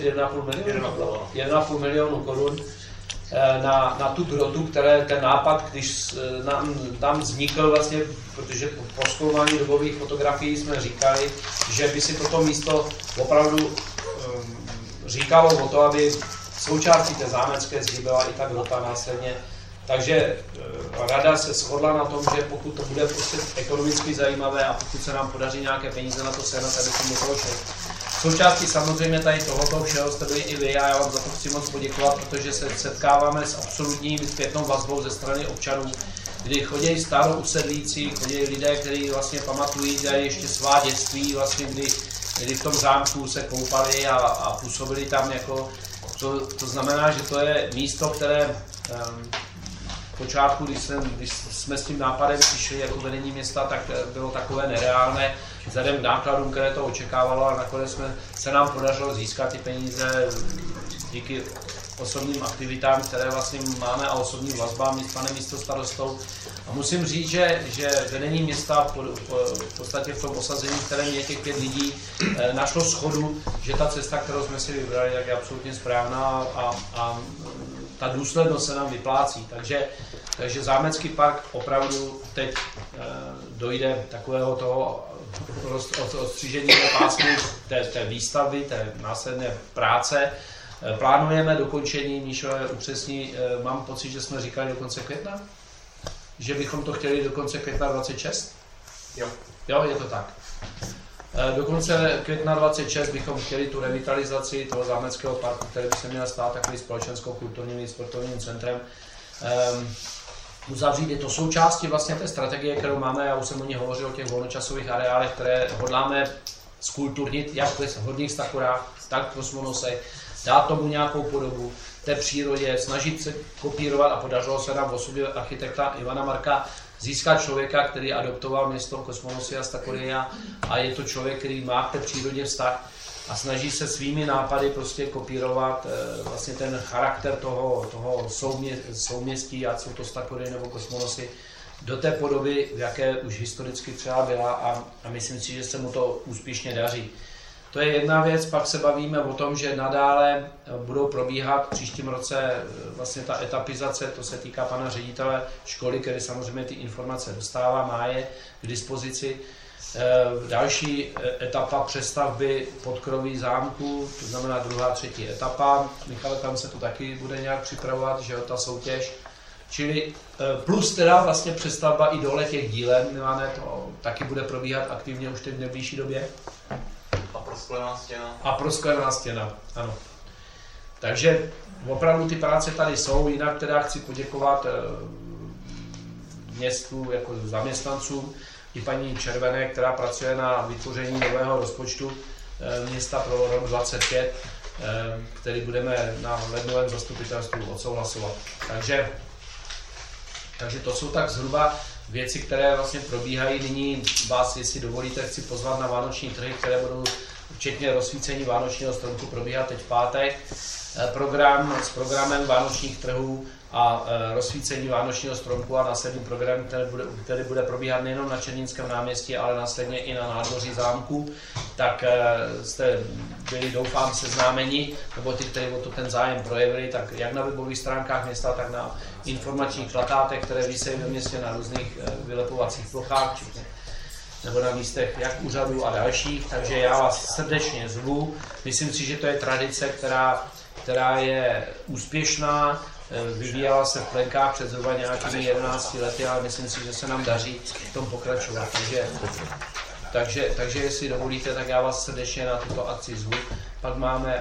1,5 milionu korun na tu grotu, které ten nápad, když tam vznikl vlastně, protože po zkoumání dobových fotografií jsme říkali, že by si toto místo opravdu říkalo o to, aby součástí té zámecké zdi byla i ta grota následně. Takže rada se shodla na tom, že pokud to bude prostě ekonomicky zajímavé a pokud se nám podaří nějaké peníze na to sehnat, abychom do toho šli. Součástí samozřejmě tady tohoto všeho jste byli i vy a já vám za to chci moc poděkovat, protože se setkáváme s absolutní zpětnou vazbou ze strany občanů, kdy chodí starousedlíci, chodí lidé, kteří vlastně pamatují ještě svá dětství, vlastně, kdy v tom zámku se koupali a působili tam jako, to znamená, že to je místo, které v počátku, když jsme s tím nápadem přišli jako vedení města, tak bylo takové nereálné vzhledem k nákladům, které to očekávalo a nakonec se nám podařilo získat ty peníze díky osobním aktivitám, které vlastně máme a osobním vazbám s panem místostarostou. A musím říct, že vedení města v podstatě v tom osazení, v kterém je těch 5 lidí, našlo shodu, že ta cesta, kterou jsme si vybrali, tak je absolutně správná a ta důslednost se nám vyplácí. Takže Zámecký park opravdu teď dojde takového toho odstřížení pásmu té výstavby, té následné práce. Plánujeme dokončení, Míšo upřesní, mám pocit, že jsme říkali do konce května? Že bychom to chtěli do konce května 26? Jo. Jo, je to tak. Do konce května 26 bychom chtěli tu revitalizaci toho zámeckého parku, který by se měl stát takovým společensko-kulturním i sportovním centrem, uzavřít. Je to součástí vlastně té strategie, kterou máme, já už jsem o ní hovořil, o těch volnočasových areálech, které hodláme skulturnit, jak v Horních Stakorách, tak v Kosmonosech, dát tomu nějakou podobu, té přírodě, snažit se kopírovat a podařilo se nám v osobě architekta Ivana Marka získat člověka, který adoptoval město Kosmonosy a Stakory a je to člověk, který má k té přírodě vztah a snaží se svými nápady prostě kopírovat vlastně ten charakter toho souměstí, ať jsou to Stakory nebo Kosmonosy, do té podoby, v jaké už historicky třeba byla a myslím si, že se mu to úspěšně daří. To je jedna věc, pak se bavíme o tom, že nadále budou probíhat v příštím roce vlastně ta etapizace, to se týká pana ředitele školy, který samozřejmě ty informace dostává, má je k dispozici. Další etapa přestavby podkroví zámku, to znamená 2., 3. etapa. Michale, tam se to taky bude nějak připravovat, že ta soutěž. Čili plus teda vlastně přestavba i dole těch dílen, Milane, to taky bude probíhat aktivně už teď v nejbližší době. A prosklená stěna. A prosklená stěna, ano. Takže opravdu ty práce tady jsou, jinak teda chci poděkovat městu jako zaměstnancům i paní Červené, která pracuje na vytvoření nového rozpočtu města pro rok 2025, který budeme na lednovém zastupitelstvu odsouhlasovat. Takže to jsou tak zhruba věci, které vlastně probíhají. Nyní vás, jestli dovolíte, chci pozvat na vánoční trhy, které budou včetně rozsvícení vánočního stromku probíhat teď v pátek. S programem vánočních trhů a rozsvícení vánočního stromku a následný program, který bude probíhat nejenom na Černínském náměstí, ale následně i na nádvoří zámku, tak jste byli, doufám, seznámeni, nebo ty, kteří o to ten zájem projevili, tak jak na webových stránkách města, tak na informačních plakátech, které visejí ve městě na různých vylepovacích plochách, nebo na místech jak úřadů a dalších, takže já vás srdečně zvu. Myslím si, že to je tradice, která je úspěšná, vyvíjela se v Plenkách před zhruba nějakými 11 lety, ale myslím si, že se nám daří v tom pokračovat. Takže jestli dovolíte, tak já vás srdečně na tuto akci zvu. Pak máme,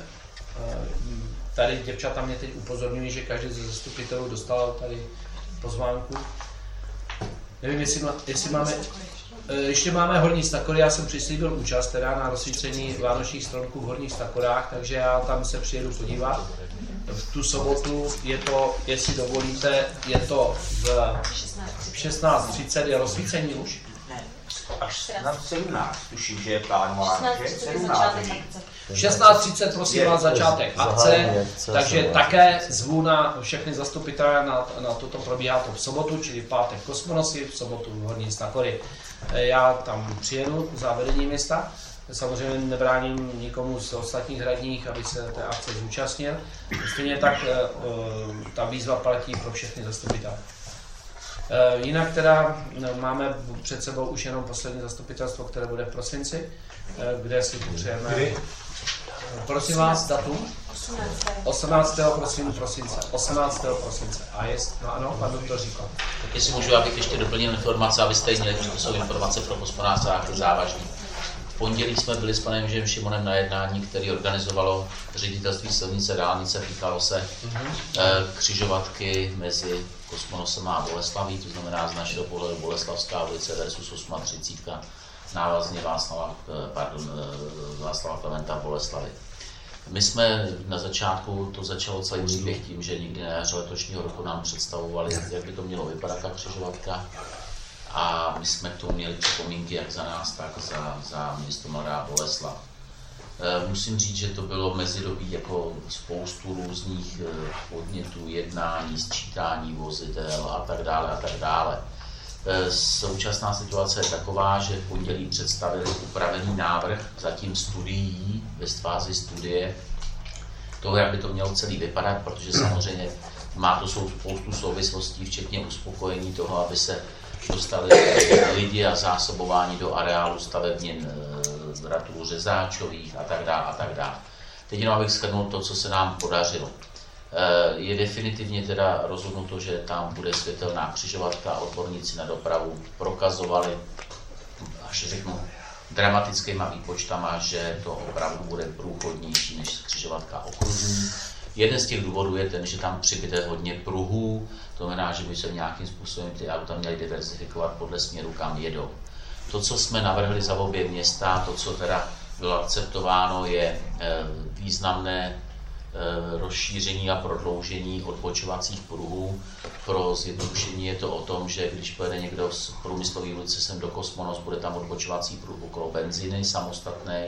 tady děvčata mě teď upozorňují, že každý ze zastupitelů dostal tady pozvánku. Nevím, jestli máme... Ještě máme Horní Stakory, já jsem přislíbil účast teda na rozsvícení vánočních stromků v Horních Stakorách, takže já tam se přijedu podívat. V tu sobotu je to, jestli dovolíte, je to v 16:30, je rozsvícení už? Ne, až na 17, tuším, že je plánováno, že? 16:30, prosím vás, začátek akce, takže také zvu na všechny zastupitele na toto, probíhá to v sobotu, čili v pátek Kosmonosy, v sobotu v Horní Stakory. Já tam přijedu za vedení města, samozřejmě nebráním nikomu z ostatních radních, aby se té akce zúčastnil. Stejně tak ta výzva platí pro všechny zastupitele. Jinak teda máme před sebou už jenom poslední zastupitelstvo, které bude v prosinci, kde si přejeme. Prosím vás, datum? 18. prosince. 18. prosince. A no ano, pan doktor říkal. Tak jestli můžu, abych ještě doplnil informace, abyste měli, že to jsou informace pro hospodářství závažný. V pondělí jsme byli s panem Žem Šimonem na jednání, který organizovalo ředitelství silnice dálnice, týkalo se křižovatky mezi Kosmonosem a Boleslaví, to znamená z našeho pohledu Boleslavská ulice versus 38, návazně Václava Klementa Boleslavy. My jsme na začátku, to začalo celý příběh tím, že někdy na jaře letošního roku nám představovali, jak by to mělo vypadat, ta křižovatka. A my jsme k tomu měli připomínky jak za nás, tak za město Mladá Boleslav. Musím říct, že to bylo mezidobí jako spoustu různých podnětů, jednání, sčítání vozidel a tak dále a tak dále. Současná situace je taková, že v pondělí představili upravený návrh, zatím studií, ve fázi studie toho, jak by to mělo celý vypadat, protože samozřejmě má to spoustu souvislostí, včetně uspokojení toho, aby se dostali lidi a zásobování do areálu stavebnin bratů Řezáčových a tak dále. Teď jenom abych shrnul to, co se nám podařilo. Je definitivně teda rozhodnuto, že tam bude světelná křižovatka, odborníci na dopravu prokazovali, až řeknu, dramatickýma výpočtama, že to opravdu bude průchodnější než křižovatka okružní. Jeden z těch důvodů je ten, že tam přibyde hodně pruhů, to znamená, že by se nějakým způsobem ty auta měly diverzifikovat podle směru, kam jedou. To, co jsme navrhli za obě města, to, co teda bylo akceptováno, je významné rozšíření a prodloužení odbočovacích pruhů. Pro zjednodušení je to o tom, že když pojede někdo z Průmyslové ulice sem do Kosmonos, bude tam odbočovací pruh okolo benzíny samostatný,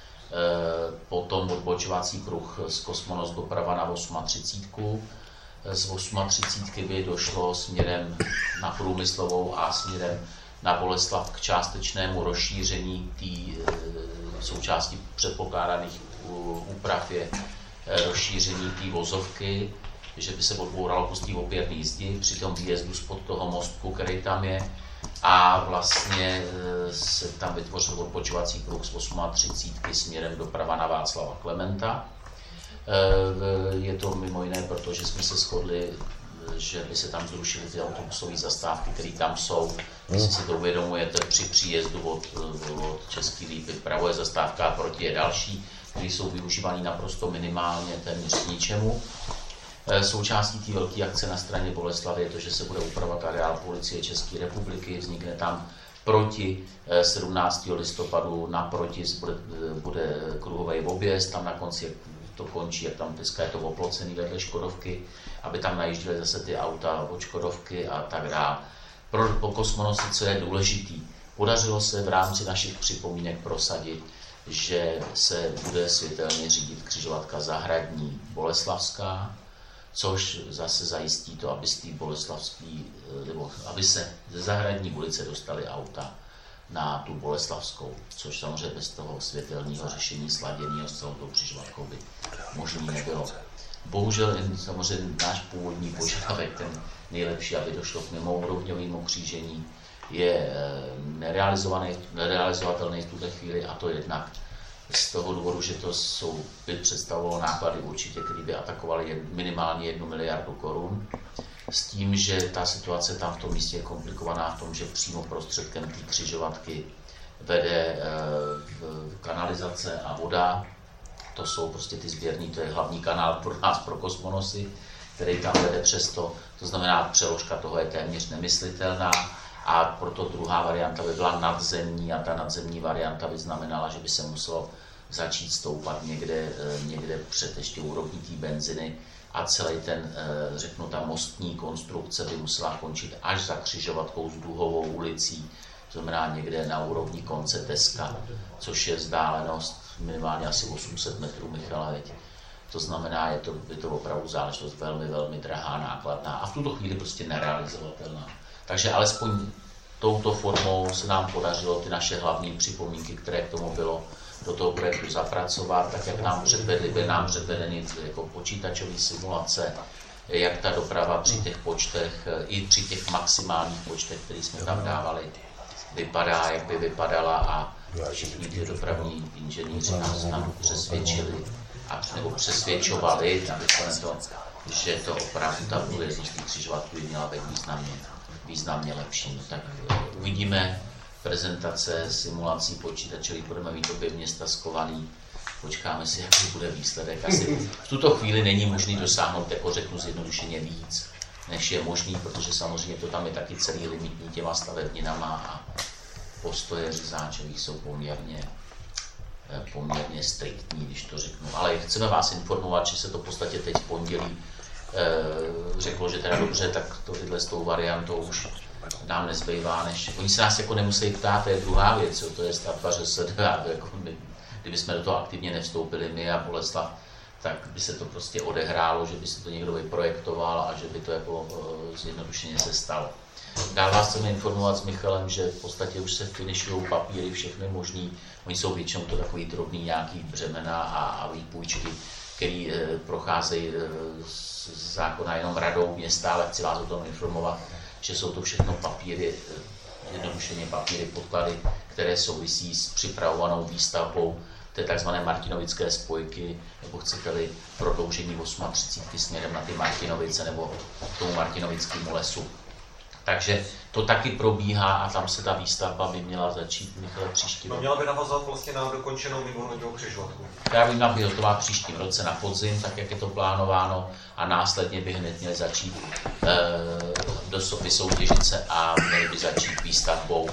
potom odbočovací pruh z Kosmonos doprava na 38. Z 38 by došlo směrem na Průmyslovou a směrem na Boleslav k částečnému rozšíření té součástí předpokládaných úprav je rozšíření té vozovky, že by se odbouralo pustí opěrný zdi při tom výjezdu spod toho mostku, který tam je, a vlastně se tam vytvořil odbočovací pruh z 38 směrem doprava na Václava Klementa. Je to mimo jiné, protože jsme se shodli, že by se tam zrušily ty autobusové zastávky, které tam jsou. Jestli si to uvědomujete, při příjezdu od Český Lípy vpravo je zastávka a proti je další, které jsou využívané naprosto minimálně, téměř k ničemu. Součástí té velké akce na straně Boleslavy je to, že se bude upravovat areál Policie České republiky, vznikne tam proti 17. listopadu, naproti bude kruhový objezd, tam na konci to končí, jak tam dneska je to oplocený vedle Škodovky, aby tam najížděly zase ty auta od Škodovky a tak dále. Pro Kosmonosy, co je důležitý, podařilo se v rámci našich připomínek prosadit, že se bude světelně řídit křižovatka Zahradní Boleslavská, což zase zajistí to, aby z té boleslavský, nebo aby se ze Zahradní ulice dostaly auta na tu Boleslavskou, což samozřejmě bez toho světelného řešení sladěného s celou tou křižovatkou by možný nebylo. Bohužel samozřejmě náš původní požadavek, ten nejlepší, aby došlo k mimoúrovňovému křížení, je nerealizovatelný v tuhle chvíli, a to jednak z toho důvodu, že to by představovalo náklady určitě, které by atakovaly minimálně 1 miliardu korun. S tím, že ta situace tam v tom místě je komplikovaná v tom, že přímo prostředkem té křižovatky vede kanalizace a voda. To jsou prostě ty sběrní, to je hlavní kanál pro nás, pro Kosmonosy, který tam vede přesto. To znamená, přeložka toho je téměř nemyslitelná. A proto druhá varianta by byla nadzemní, a ta nadzemní varianta by znamenala, že by se muselo začít stoupat někde před ještě úrovní té benziny a celý ten, řeknu, ta mostní konstrukce by musela končit až za křižovatkou s Duhovou ulicí, to znamená někde na úrovni konce Teska, což je vzdálenost minimálně asi 800 metrů, Michale, to znamená, je to opravdu záležitost velmi, velmi drahá, nákladná a v tuto chvíli prostě nerealizovatelná. Takže alespoň touto formou se nám podařilo ty naše hlavní připomínky, které k tomu bylo, do toho projektu zapracovat, tak jak nám byly nám předvedeny jako počítačové simulace, jak ta doprava při těch počtech, i při těch maximálních počtech, které jsme tam dávali, vypadá, jak by vypadala, a všichni ty dopravní inženýři nás tam přesvědčili, nebo přesvědčovali, že to opravdu ta průjezdnost křižovatky by měla být významně lepší. Tak uvidíme prezentace simulací počítačových, budeme mít obě města skovaný, počkáme si, jaký bude výsledek. Asi v tuto chvíli není možný dosáhnout, jako řeknu zjednodušeně, víc, než je možný, protože samozřejmě to tam je taky celý limitní těma stavebninama a postoje Řezáčových jsou poměrně striktní, když to řeknu. Ale chceme vás informovat, že se to v podstatě teď v pondělí řeklo, že teda dobře, tak to tyhle s tou variantou už nám nezbývá, než... Oni se nás jako nemusí ptát, to je druhá věc, to je stavba ŘSD, jako kdyby jsme do toho aktivně nevstoupili my a Boleslav, tak by se to prostě odehrálo, že by se to někdo vyprojektoval a že by to jako zjednodušeně se stalo. Dál vás chceme informovat s Michalem, že v podstatě už se finišují papíry, všechny možný, oni jsou většinou to takový drobný nějaký břemena a výpůjčky, který procházejí z zákona jenom radou města, ale chci vás o tom informovat, že jsou to všechno papíry, jednodušeně papíry, podklady, které souvisí s připravovanou výstavbou té tzv. Martinovické spojky, nebo chcete-li prodloužení 38 směrem na ty Martinovice nebo k tomu Martinovickému lesu. Takže to taky probíhá a tam se ta výstavba by měla začít příští rok. Měla by navazovat vlastně na dokončenou mimohodnou křižovatku. Která by měla být hotová příštím roce na podzim, tak jak je to plánováno, a následně by hned měly začít vysoutěžit se a měly by začít výstavbou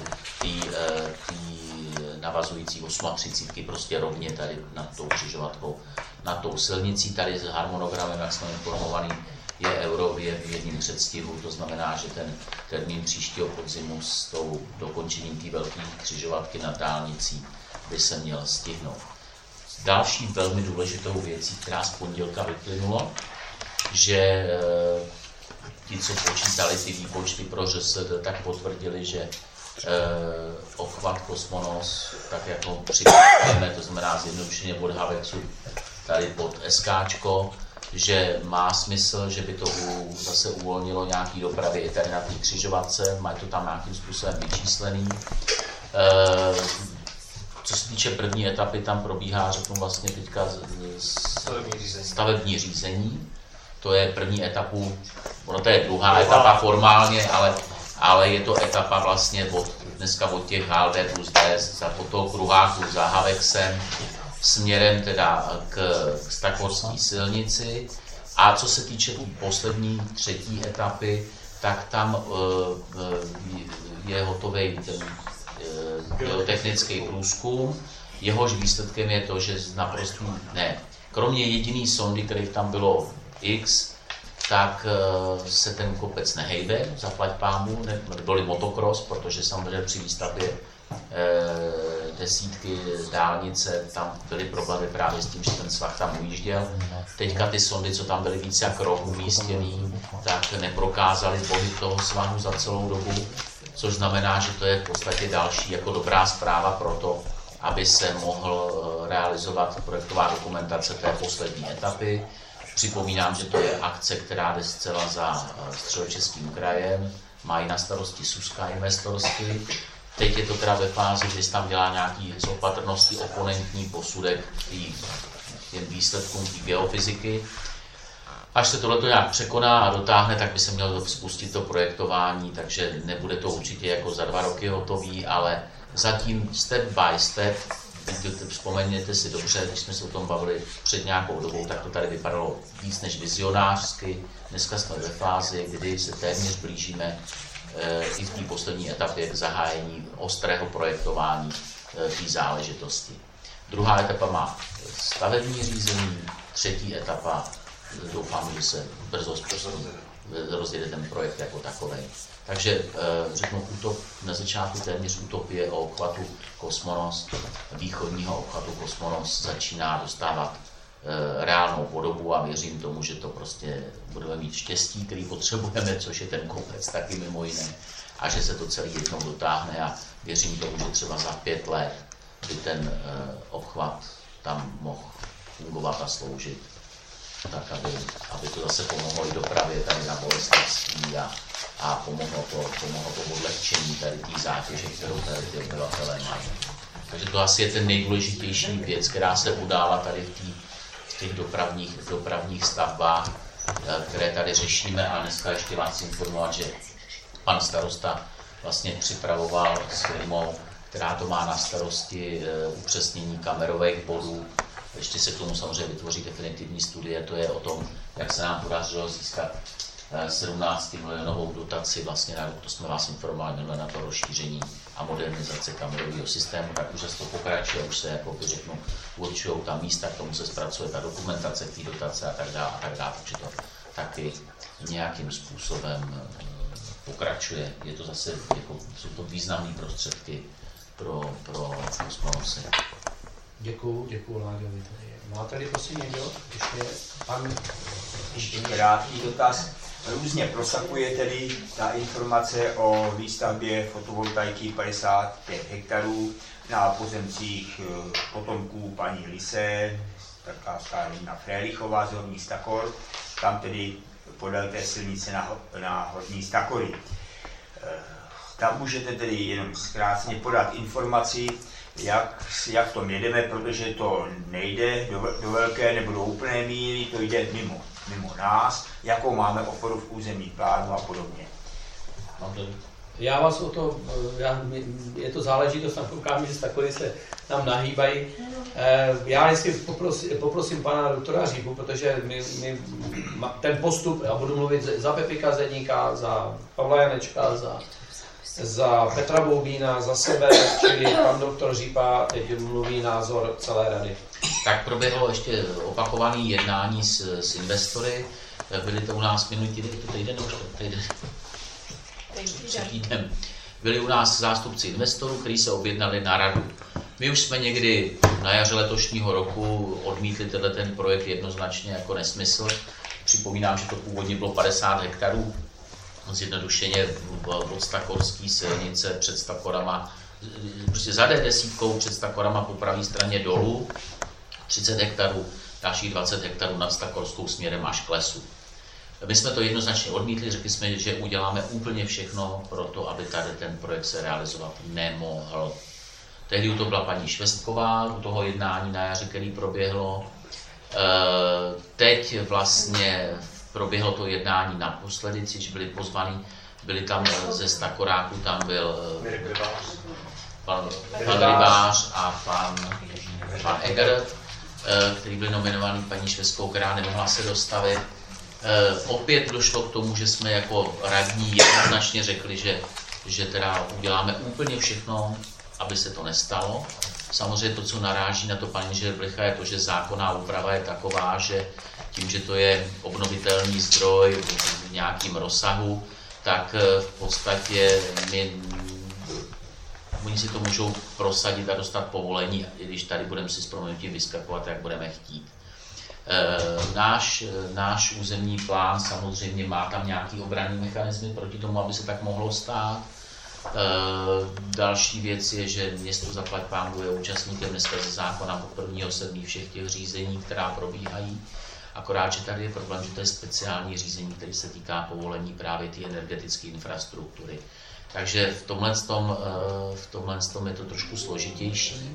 navazující 38, prostě rovně tady nad tou křižovatkou, nad tou silnicí. Tady s harmonogramem, jak jsme informovaní, je Eurovie v jedním předstihu, to znamená, že ten termín příštího podzimu s tou dokončením té velké křižovatky nad dálnicí by se měl stihnout. Další velmi důležitou věcí, která z pondělka vyplynulo, že ti, co počítali ty výpočty pro řSD, tak potvrdili, že obchvat Kosmonos, tak jak ho připravujeme, to znamená zjednodušeně od Havexu tady pod SKčko, že má smysl, že by to zase uvolnilo nějaký dopravy i tady na té křižovatce, mají to tam nějakým způsobem vyčíslený. Co se týče první etapy, tam probíhá, řeknu vlastně teďka stavební řízení. To je první etapu, ono to je druhá etapa formálně, ale je to etapa vlastně dneska od těch HLD plus D, od toho kruháku za Havexem, směrem teda k Stakorské silnici. A co se týče poslední, třetí etapy, tak tam je hotový ten geotechnický průzkum. Jehož výsledkem je to, že kromě jediný sondy, kterých tam bylo X, tak se ten kopec nehejbe, zaplať pámu, nebyli motocross, protože samozřejmě při výstavbě desítky dálnice, tam byly problémy právě s tím, že ten svah tam ujížděl. Teďka ty sondy, co tam byly více jak rok umístěný, tak neprokázaly pohyb toho svahu za celou dobu, což znamená, že to je v podstatě další jako dobrá zpráva pro to, aby se mohl realizovat projektová dokumentace té poslední etapy. Připomínám, že to je akce, která jde zcela za Středočeským krajem, mají na starosti Suska investorsky. Teď je to teda ve fázi, že se tam dělá nějaký z opatrnosti oponentní posudek těm výsledkům té geofyziky. Až se tohleto nějak překoná a dotáhne, tak by se mělo spustit to projektování, takže nebude to určitě jako za 2 roky hotový, ale zatím step by step. Vzpomeňte si dobře, když jsme se o tom bavili před nějakou dobou, tak to tady vypadalo víc než vizionářsky. Dneska jsme ve fázi, kdy se téměř blížíme i v té poslední etapě k zahájení ostrého projektování té záležitosti. Druhá etapa má stavební řízení, třetí etapa, doufám, že se brzo rozjede ten projekt jako takový. Takže řeknu na začátku téměř utopie o obchvatu Kosmonos, východního obchvatu Kosmonos začíná dostávat reálnou podobu a věřím tomu, že to prostě budeme mít štěstí, který potřebujeme, což je ten kopec taky mimo jiné, a že se to celý jednou dotáhne a věřím tomu, že třeba za 5 let by ten obchvat tam mohl fungovat a sloužit, tak aby to zase pomohlo i dopravě tady na Boleslavský a pomohlo to odlehčení tady té zátěže, kterou tady ty obyvatelé mají. Takže to asi je ten nejdůležitější věc, která se udála tady v těch dopravních stavbách, které tady řešíme, a dneska ještě vás chci informovat, že pan starosta vlastně připravoval s firmou, která to má na starosti, upřesnění kamerových bodů. Ještě se k tomu samozřejmě vytvoří definitivní studie, to je o tom, jak se nám podařilo získat 17 milionovou dotaci vlastně na rok, to jsme vás informovali na to rozšíření a modernizace kamerového systému, tak už to pokračuje, už se, jako řeknu, určují ta místa, k tomu se zpracuje ta dokumentace k té dotace a tak dále, takže to taky nějakým způsobem pokračuje. Je to zase, jako, jsou to významné prostředky pro Kosmonosy. Děkuju Láďovi. Má tady prosím někdo? Ještě krátký dotaz. Různě prosakuje tedy ta informace o výstavbě fotovoltaiky 55 hektarů na pozemcích potomků paní Lise, taká Karolína Frélichová z Horní Stakor, tam tedy podél té silnice na Horní Stakory. Tam můžete tedy jenom zkráceně podat informaci, jak to jedeme, protože to nejde do velké nebo do úplné míry, to jde mimo nás, jakou máme oporu v územní plánu a podobně. Já vás o to, je to záležitost, tam koukám, že takový se tam nahýbají. Já jestli poprosím pana doktora Říbu, protože ten postup, já budu mluvit za Pepika Zedníka, za Pavla Janečka, za Petra Boubína, za sebe, čili pan doktor Řípa teď mluví názor celé rady. Tak proběhlo ještě opakované jednání s investory, byli to u nás minulý týden, týden. Byli u nás zástupci investorů, kteří se objednali na radu. My už jsme někdy na jaře letošního roku odmítli ten projekt jednoznačně jako nesmysl. Připomínám, že to původně bylo 50 hektarů, zjednodušeně od Stakorské silnice před Stakorama, prostě za D10 před Stakorama po pravé straně dolů, 30 hektarů, dalších 20 hektarů nad Stakorskou směrem až k lesu. My jsme to jednoznačně odmítli, řekli jsme, že uděláme úplně všechno pro to, aby tady ten projekt se realizovat nemohl. Tehdy to byla paní Švestková u toho jednání na jaře, který proběhlo. Teď vlastně proběhlo to jednání naposledy, když byli pozvaní, byli tam ze Stakoráku, tam byl pan Rybář a pan Eger, který byl nominovaný paní Švestkou, která nemohla se dostavit. Opět došlo k tomu, že jsme jako radní jednoznačně řekli, že teda uděláme úplně všechno, aby se to nestalo. Samozřejmě to, co naráží na to pan inženýr Blicha, je to, že zákonná úprava je taková, že tím, že to je obnovitelný zdroj v nějakém rozsahu, tak v podstatě oni si to můžou prosadit a dostat povolení, i když tady budeme si s proměnutím vyskakovat, jak budeme chtít. Náš územní plán samozřejmě má tam nějaký obranný mechanismy proti tomu, aby se tak mohlo stát. Další věc je, že město zaplať pánbůh je účastníkem dneska ze zákona od 1.7. všech těch řízení, která probíhají. Akorát, že tady je problém, že to je speciální řízení, který se týká povolení právě té energetické infrastruktury. Takže v tomhle je to trošku složitější.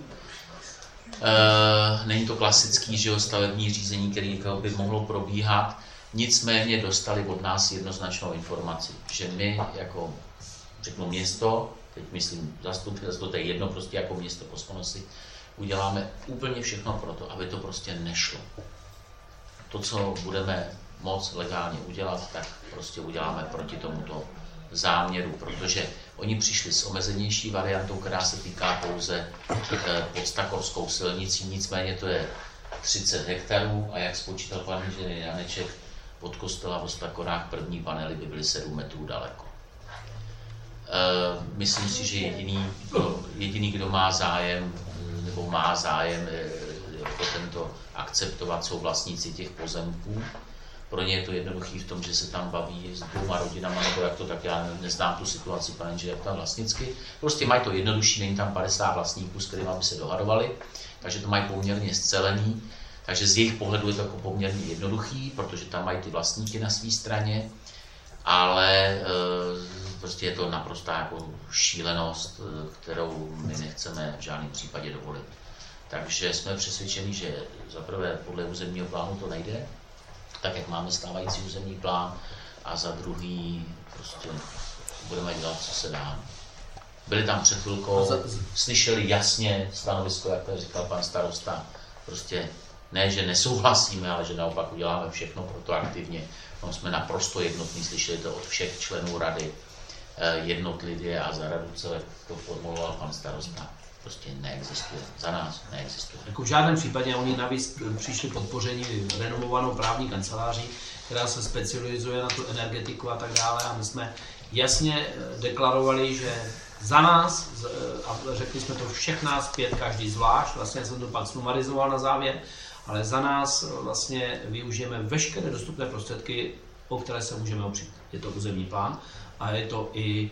Není to klasický, že stavební řízení, který by mohlo probíhat, nicméně dostali od nás jednoznačnou informaci, že my jako, řeknu město, teď myslím zastupitelstvo, to je jedno prostě jako město Kosmonosy, uděláme úplně všechno pro to, aby to prostě nešlo. To, co budeme moc legálně udělat, tak prostě uděláme proti tomuto záměru, protože oni přišli s omezenější variantou, která se týká pouze pod Stakorskou silnicí, nicméně to je 30 hektarů a jak spočítal pan inženýr Janeček, od kostela v Stakorách první panely by byly 7 metrů daleko. Myslím si, že jediný, kdo má zájem, nebo má zájem jako tento akceptovat, jsou vlastníci těch pozemků. Pro ně je to jednoduchý v tom, že se tam baví s 2 rodinama, nebo jak to tak, já neznám tu situaci, pane inženýr, jak tam vlastnicky. Prostě mají to jednodušší, není tam 50 vlastníků, s kterými by se dohadovali, takže to mají poměrně scelený. Takže z jejich pohledu je to jako poměrně jednoduchý, protože tam mají ty vlastníky na své straně, ale prostě je to naprostá jako šílenost, kterou my nechceme v žádném případě dovolit. Takže jsme přesvědčeni, že zaprvé podle územního plánu to nejde, tak jak máme stávající územní plán, a za druhý prostě budeme dělat, co se dá. Byli tam před chvilkou, slyšeli jasně stanovisko, jak to říkal pan starosta, prostě ne, že nesouhlasíme, ale že naopak uděláme všechno pro to aktivně. Tam jsme naprosto jednotní, slyšeli to od všech členů rady jednotlivě a za radu celé to formuloval pan starosta. Prostě neexistuje. Za nás neexistuje. Jako v žádném případě oni navíc přišli podpoření renomovanou právní kanceláří, která se specializuje na tu energetiku a tak dále, a my jsme jasně deklarovali, že za nás, a řekli jsme to všech nás 5, každý zvlášť, vlastně jsem to pak sumarizoval na závěr, ale za nás vlastně využijeme veškeré dostupné prostředky, o které se můžeme opřít. Je to územní plán a je to i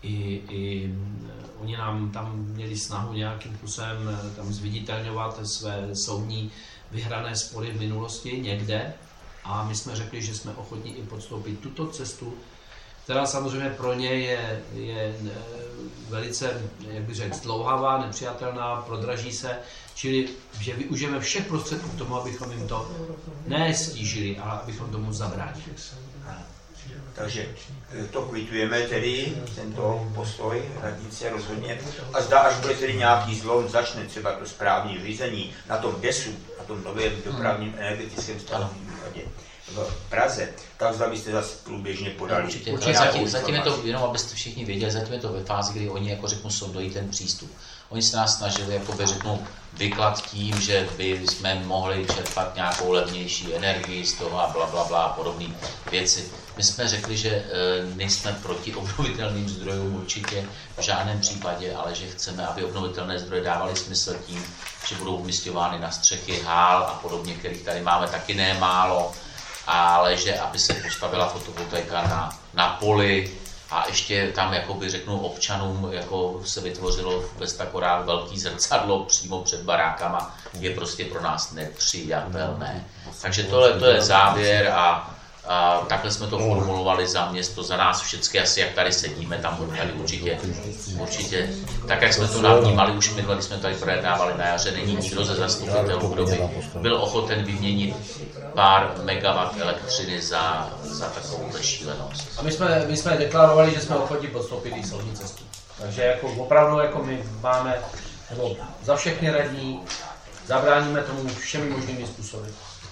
oni nám tam měli snahu nějakým způsobem tam zviditelňovat své soudní vyhrané spory v minulosti někde, a my jsme řekli, že jsme ochotní i podstoupit tuto cestu která samozřejmě pro ně je velice, jak bych řekl, zdlouhavá, nepřijatelná, prodraží se, čili že využijeme všech prostředků k tomu, abychom jim to nestížili, ale abychom tomu zabránili. Takže to kvitujeme tedy, tento postoj radnice rozhodně. A zda, až bude tedy nějaký zlom, začne třeba to správní řízení na tom DESu, na tom novém dopravním energetickém stavebním úřadě v Praze, tak zda byste zase průběžně podali. Určitě. Zatím je to, jenom abyste všichni věděli, zatím je to ve fázi, kdy oni jako řeknu, sondují ten přístup. Oni se nás snažili jakoby řeknu vyklad tím, že by jsme mohli čerpat nějakou levnější energii z toho a blablabla a podobné věci. My jsme řekli, že nejsme proti obnovitelným zdrojům určitě v žádném případě, ale že chceme, aby obnovitelné zdroje dávaly smysl tím, že budou umisťovány na střechy hál a podobně, kterých tady máme taky nemálo, ale že aby se postavila fotovoltaika na poli a ještě tam, jakoby řeknu občanům, jako se vytvořilo v Vestakorách velký zrcadlo přímo před barákama, je prostě pro nás nepřijatelné. Takže tohle je závěr a takhle jsme to formulovali za město, za nás všechny, asi jak tady sedíme, tam tady určitě, tak jak jsme to navnímali už minule, když jsme tady projednávali na jaře, není nikdo ze zastupitelů, kdo by byl ochoten vyměnit pár megawatt elektřiny za takovou šílenost. A my jsme deklarovali, že jsme ochotni podstoupit i soudní cestu. Takže jako opravdu jako my máme, nebo za všechny radní, zabráníme tomu všemi možnými způsoby.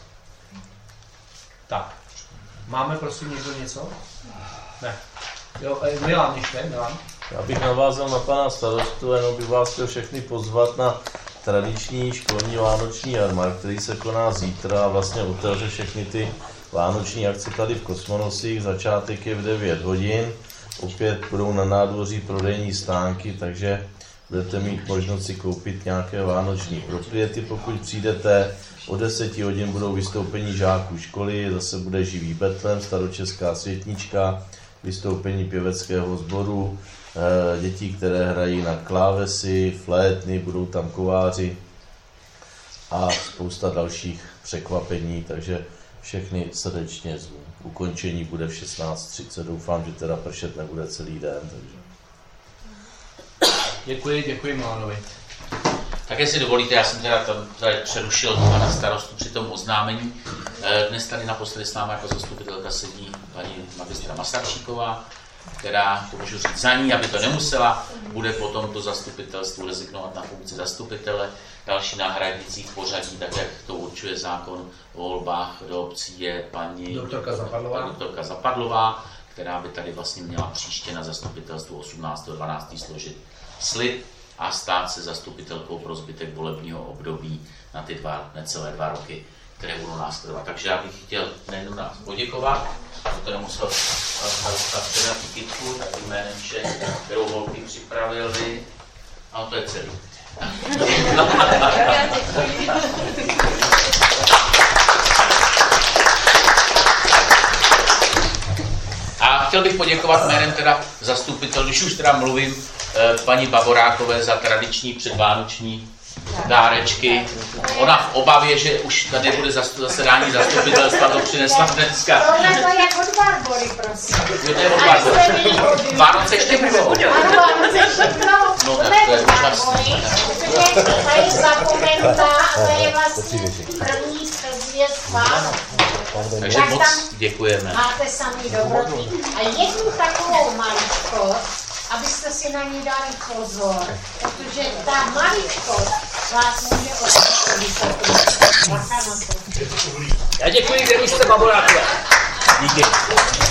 Tak. Máme prosím někdo něco? Ne. Jo, Milan ještě, Milan. Já bych navázal na pana starostu, jenom bych vás chtěl všechny pozvat na tradiční školní vánoční jarmark, který se koná zítra a vlastně otevře všechny ty vánoční akce tady v Kosmonosích. Začátek je v 9 hodin, opět budou na nádvoří prodejní stánky, takže budete mít možnost si koupit nějaké vánoční propriety, pokud přijdete. O 10 hodin budou vystoupení žáků školy, zase bude živý betlem, staročeská světnička, vystoupení pěveckého sboru, děti, které hrají na klávesy, flétny, budou tam kováři a spousta dalších překvapení, takže všechny srdečně zvu. Ukončení bude v 16:30, doufám, že teda pršet nebude celý den. Takže. Děkuji Milanovi. Tak jestli dovolíte, já jsem teda tady přerušil pana starostu při tom oznámení. Dnes tady naposledy s námi jako zastupitelka sedí paní magistra Masačíková, která, to můžu říct za ní, aby to nemusela, bude po tomto zastupitelstvu rezignovat na funkci zastupitele. Další náhradnicí v pořadí, tak jak to určuje zákon o volbách do obcí, je paní doktorka Zapadlová, která by tady vlastně měla příště na zastupitelstvu 18.12. složit slib a stát se zastupitelkou pro zbytek volebního období na ty necelé 2 roky, které budou následovat. Takže já bych chtěl nejenom nás poděkovat, že to nemusel předat kytku, tak jménem všech, kterou holky připravili. A to je celý. A chtěl bych poděkovat jménem teda zastupitel, když už teda mluvím, paní Baborákové za tradiční předvánoční dárečky. Ona v obavě, že už tady nebude zasedání zastupitelstva, to přinesla dneska. Tohle to je od Barbory, prosím. Jo, to je od Barbory. Vánoce ještě budou. Ano, Vánoce ještě budou. No, tak to je úžasný. Protože tady zapomenutá, to je vlastně první předzvěst Vánoc. Takže moc děkujeme. Máte sami dobroty. A jednu takovou maličkost, abyste si na ní dali pozor, protože ta maličkost vás může odstupit. Já děkuji, kde jste Baborákové. Díky.